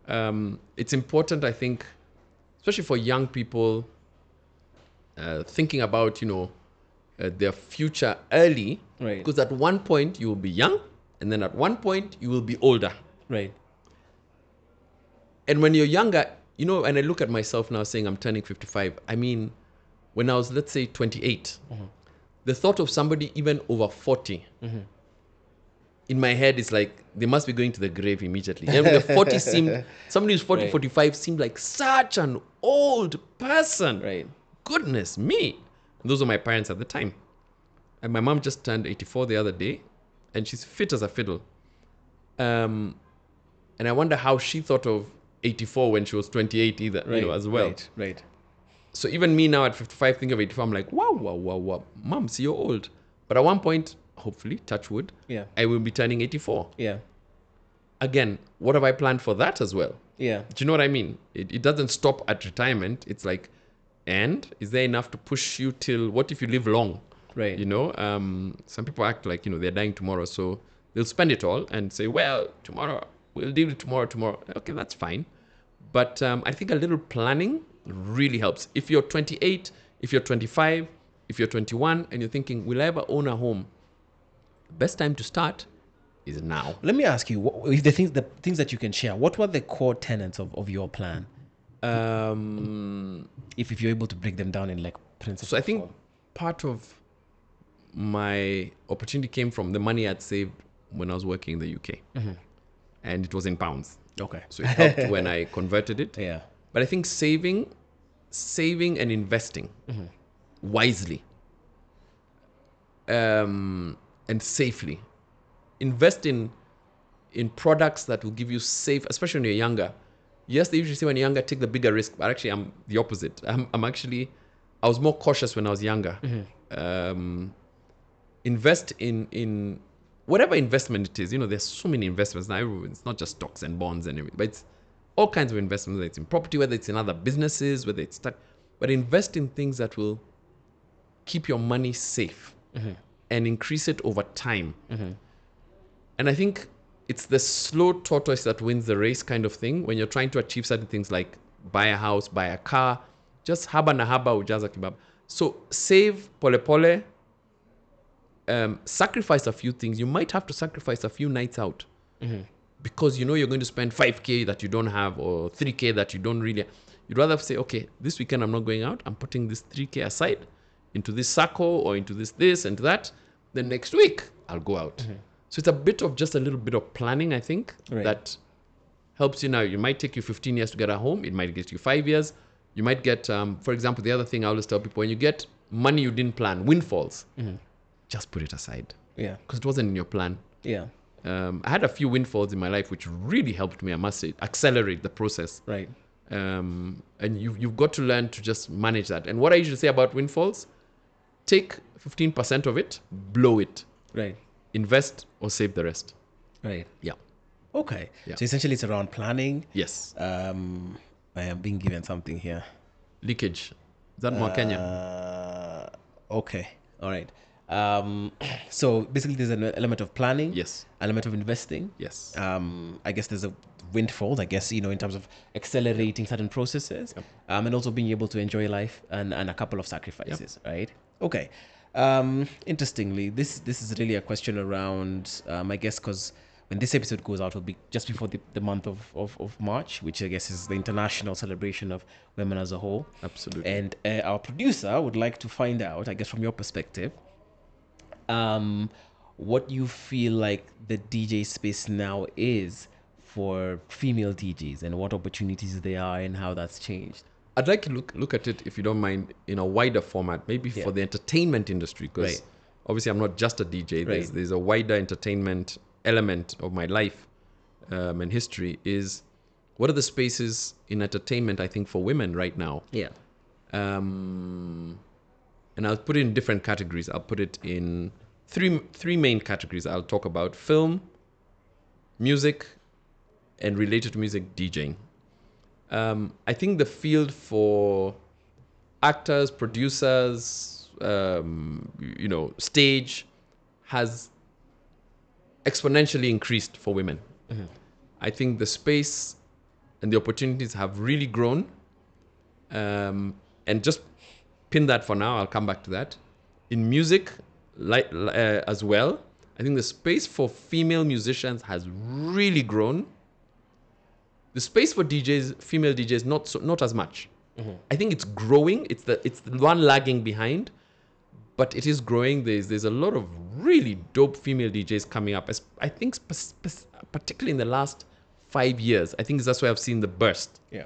It's important, I think, especially for young people, thinking about, their future early. Right. Because at one point you will be young, and then at one point you will be older. Right. And when you're younger, and I look at myself now saying I'm turning 55. I mean, when I was, let's say, 28, the thought of somebody even over 40 in my head is like, they must be going to the grave immediately. And the 40 seemed, somebody who's 40, Right. 45 seemed like such an old person. Right. Goodness me. And those were my parents at the time. And my mom just turned 84 the other day, and she's fit as a fiddle. And I wonder how she thought of 84 when she was 28 either, Right. as well. Right. Right. So even me now at 55, think of 84, I'm like, wow. Mom, see, you're old. But at one point, hopefully, touch wood, Yeah. I will be turning 84. Yeah. Again, what have I planned for that as well? Yeah. Do you know what I mean? It doesn't stop at retirement. It's like, and is there enough to push you till, what if you live long? Right. Some people act like, they're dying tomorrow. So they'll spend it all and say, well, tomorrow, we'll deal with tomorrow. Okay, that's fine. But I think a little planning really helps. If you're 28, if you're 25, if you're 21, and you're thinking, will I ever own a home? The best time to start is now. Let me ask you, if the things that you can share, what were the core tenets of your plan? If you're able to break them down in like principles. So I think part of my opportunity came from the money I'd saved when I was working in the UK. And it was in pounds. Okay. So it helped when I converted it. Yeah. But I think saving and investing wisely and safely. Invest in products that will give you safe, especially when you're younger. Yes, they usually say when you're younger, take the bigger risk. But actually, I'm the opposite. I was more cautious when I was younger. Invest in whatever investment it is. There's so many investments now. It's not just stocks and bonds and everything, but it's all kinds of investments, whether it's in property, whether it's in other businesses, whether it's but invest in things that will keep your money safe and increase it over time. And I think it's the slow tortoise that wins the race kind of thing. When you're trying to achieve certain things like buy a house, buy a car, just haba na haba ujaza kebab. So save pole pole, sacrifice a few things. You might have to sacrifice a few nights out because you're going to spend 5K that you don't have or 3K that you don't really. You'd rather say, okay, this weekend I'm not going out. I'm putting this 3K aside into this sacco or into this and that. Then next week I'll go out. So it's a bit of just a little bit of planning, I think, that helps you now. You might take you 15 years to get a home. It might get you 5 years. You might get, for example, the other thing I always tell people, when you get money you didn't plan, windfalls, just put it aside. Yeah. Because it wasn't in your plan. Yeah. I had a few windfalls in my life, which really helped me, I must say, accelerate the process. Right. And you've got to learn to just manage that. And what I usually say about windfalls, take 15% of it, blow it. Right. Invest or save the rest. Right. Yeah. Okay. Yeah. So essentially it's around planning. Yes. I am being given something here. Leakage. Is that more Kenyan? Okay. All right. So basically there's an element of planning. Yes. An element of investing. Yes. I guess there's a windfall, I guess, in terms of accelerating certain processes, and also being able to enjoy life and a couple of sacrifices, right? Okay. Interestingly, this is really a question around, I guess, because when this episode goes out, will be just before the month of March, which I guess is the international celebration of women as a whole. Absolutely. And our producer would like to find out, I guess, from your perspective, what you feel like the DJ space now is for female DJs and what opportunities there are and how that's changed. I'd like to look at it, if you don't mind, in a wider format, maybe for the entertainment industry, because obviously I'm not just a DJ. There's a wider entertainment element of my life and history. Is what are the spaces in entertainment, I think, for women right now? Yeah. And I'll put it in different categories. I'll put it in three main categories. I'll talk about film, music, and related to music, DJing. I think the field for actors, producers, stage has exponentially increased for women. I think the space and the opportunities have really grown. And just pin that for now. I'll come back to that. In music, as well, I think the space for female musicians has really grown. The space for DJs, female DJs, not as much. I think it's growing. It's the one lagging behind, but it is growing. There's a lot of really dope female DJs coming up. I think particularly in the last 5 years. I think that's where I've seen the burst. Yeah.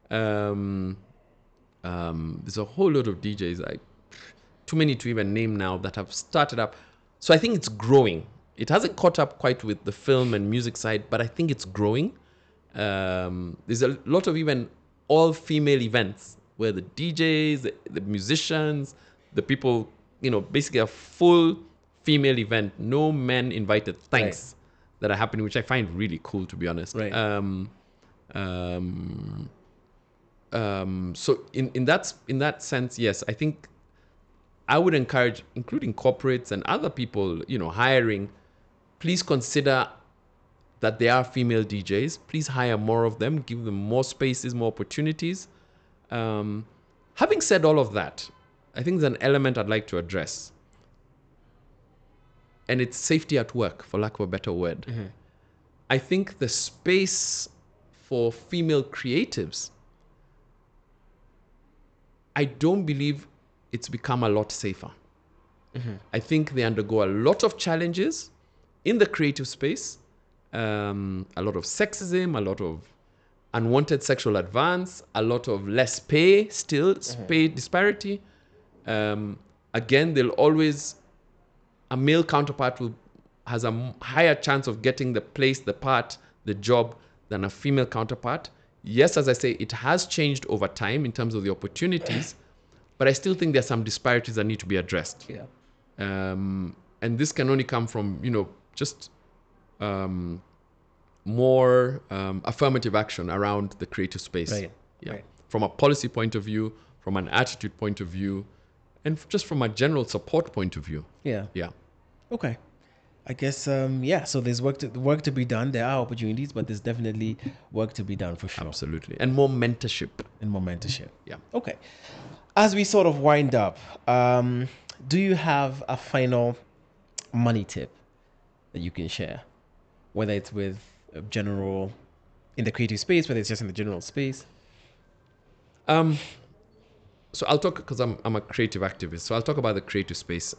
There's a whole lot of DJs, like too many to even name now, that have started up. So I think it's growing. It hasn't caught up quite with the film and music side, but I think it's growing. There's a lot of even all-female events where the DJs, the musicians, the people, basically a full female event, no men invited, thanks, that are happening, which I find really cool, to be honest. Right. So in that sense, yes, I think I would encourage, including corporates and other people, hiring, please consider that there are female DJs. Please hire more of them, give them more spaces, more opportunities. Having said all of that, I think there's an element I'd like to address. And it's safety at work, for lack of a better word. Mm-hmm. I think the space for female creatives, I don't believe it's become a lot safer. Mm-hmm. I think they undergo a lot of challenges in the creative space, a lot of sexism, a lot of unwanted sexual advance, a lot of less pay still, pay disparity. Again, they'll always, a male counterpart has a higher chance of getting the place, the part, the job than a female counterpart. Yes, as I say, it has changed over time in terms of the opportunities, but I still think there are some disparities that need to be addressed. Yeah. And this can only come from, just more affirmative action around the creative space. Right. Yeah. Right. From a policy point of view, from an attitude point of view, and just from a general support point of view. Yeah. Yeah. Okay. I guess, so there's work to be done. There are opportunities, but there's definitely work to be done for sure. Absolutely. And more mentorship. Yeah. Okay. As we sort of wind up, do you have a final money tip that you can share? Whether it's with a general, in the creative space, whether it's just in the general space? So I'll talk, because I'm a creative activist, so I'll talk about the creative space.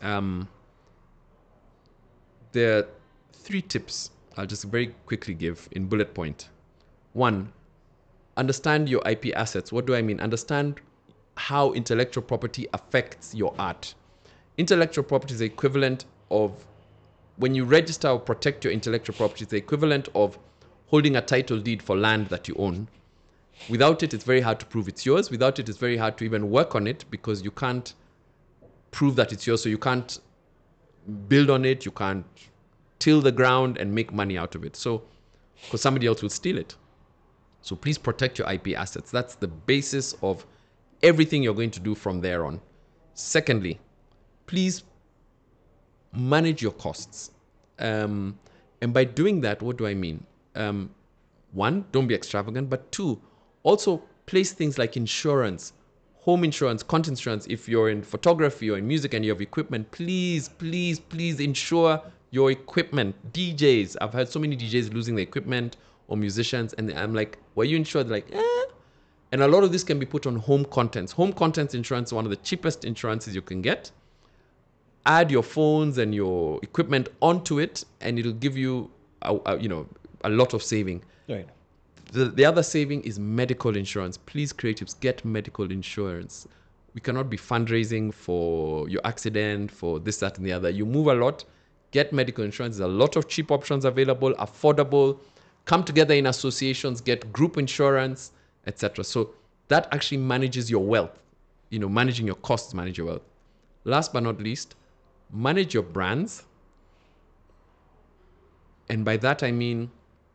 There are 3 tips I'll just very quickly give in bullet point. 1, understand your IP assets. What do I mean? Understand how intellectual property affects your art. Intellectual property is the equivalent of, when you register or protect your intellectual property, it's the equivalent of holding a title deed for land that you own. Without it, it's very hard to prove it's yours. Without it, it's very hard to even work on it, because you can't prove that it's yours. So you can't build on it. You can't till the ground and make money out of it. So, because somebody else will steal it. So please protect your IP assets. That's the basis of everything you're going to do from there on. Secondly, please manage your costs. And by doing that, what do I mean? 1, don't be extravagant, but 2, also place things like insurance, home insurance, content insurance. If you're in photography or in music and you have equipment, please, please, please insure your equipment. DJs, I've heard so many DJs losing their equipment, or musicians, and I'm like, were you insured? They're like, eh. And a lot of this can be put on home contents. Home contents insurance is one of the cheapest insurances you can get. Add your phones and your equipment onto it, and it'll give you a lot of saving. Right. The other saving is medical insurance. Please, creatives, get medical insurance. We cannot be fundraising for your accident, for this, that, and the other. You move a lot, get medical insurance. There's a lot of cheap options available, affordable. Come together in associations, get group insurance, etc. So that actually manages your wealth. Managing your costs, manage your wealth. Last but not least, manage your brands. And by that, I mean,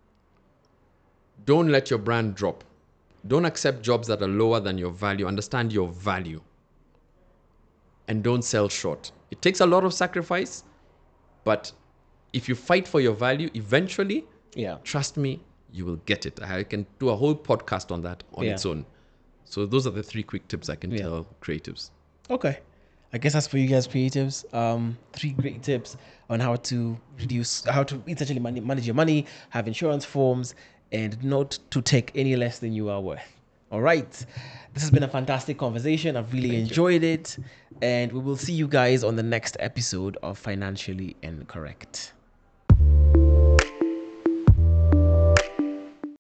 don't let your brand drop. Don't accept jobs that are lower than your value. Understand your value. And don't sell short. It takes a lot of sacrifice, but if you fight for your value, eventually, trust me, you will get it. I can do a whole podcast on that on Yeah. its own. So those are the 3 quick tips I can Yeah. tell creatives. Okay. I guess that's for you guys creatives. 3 great tips on how to essentially manage your money, have insurance forms, and not to take any less than you are worth. All right. This has been a fantastic conversation. I've really enjoyed it. And we will see you guys on the next episode of Financially Incorrect.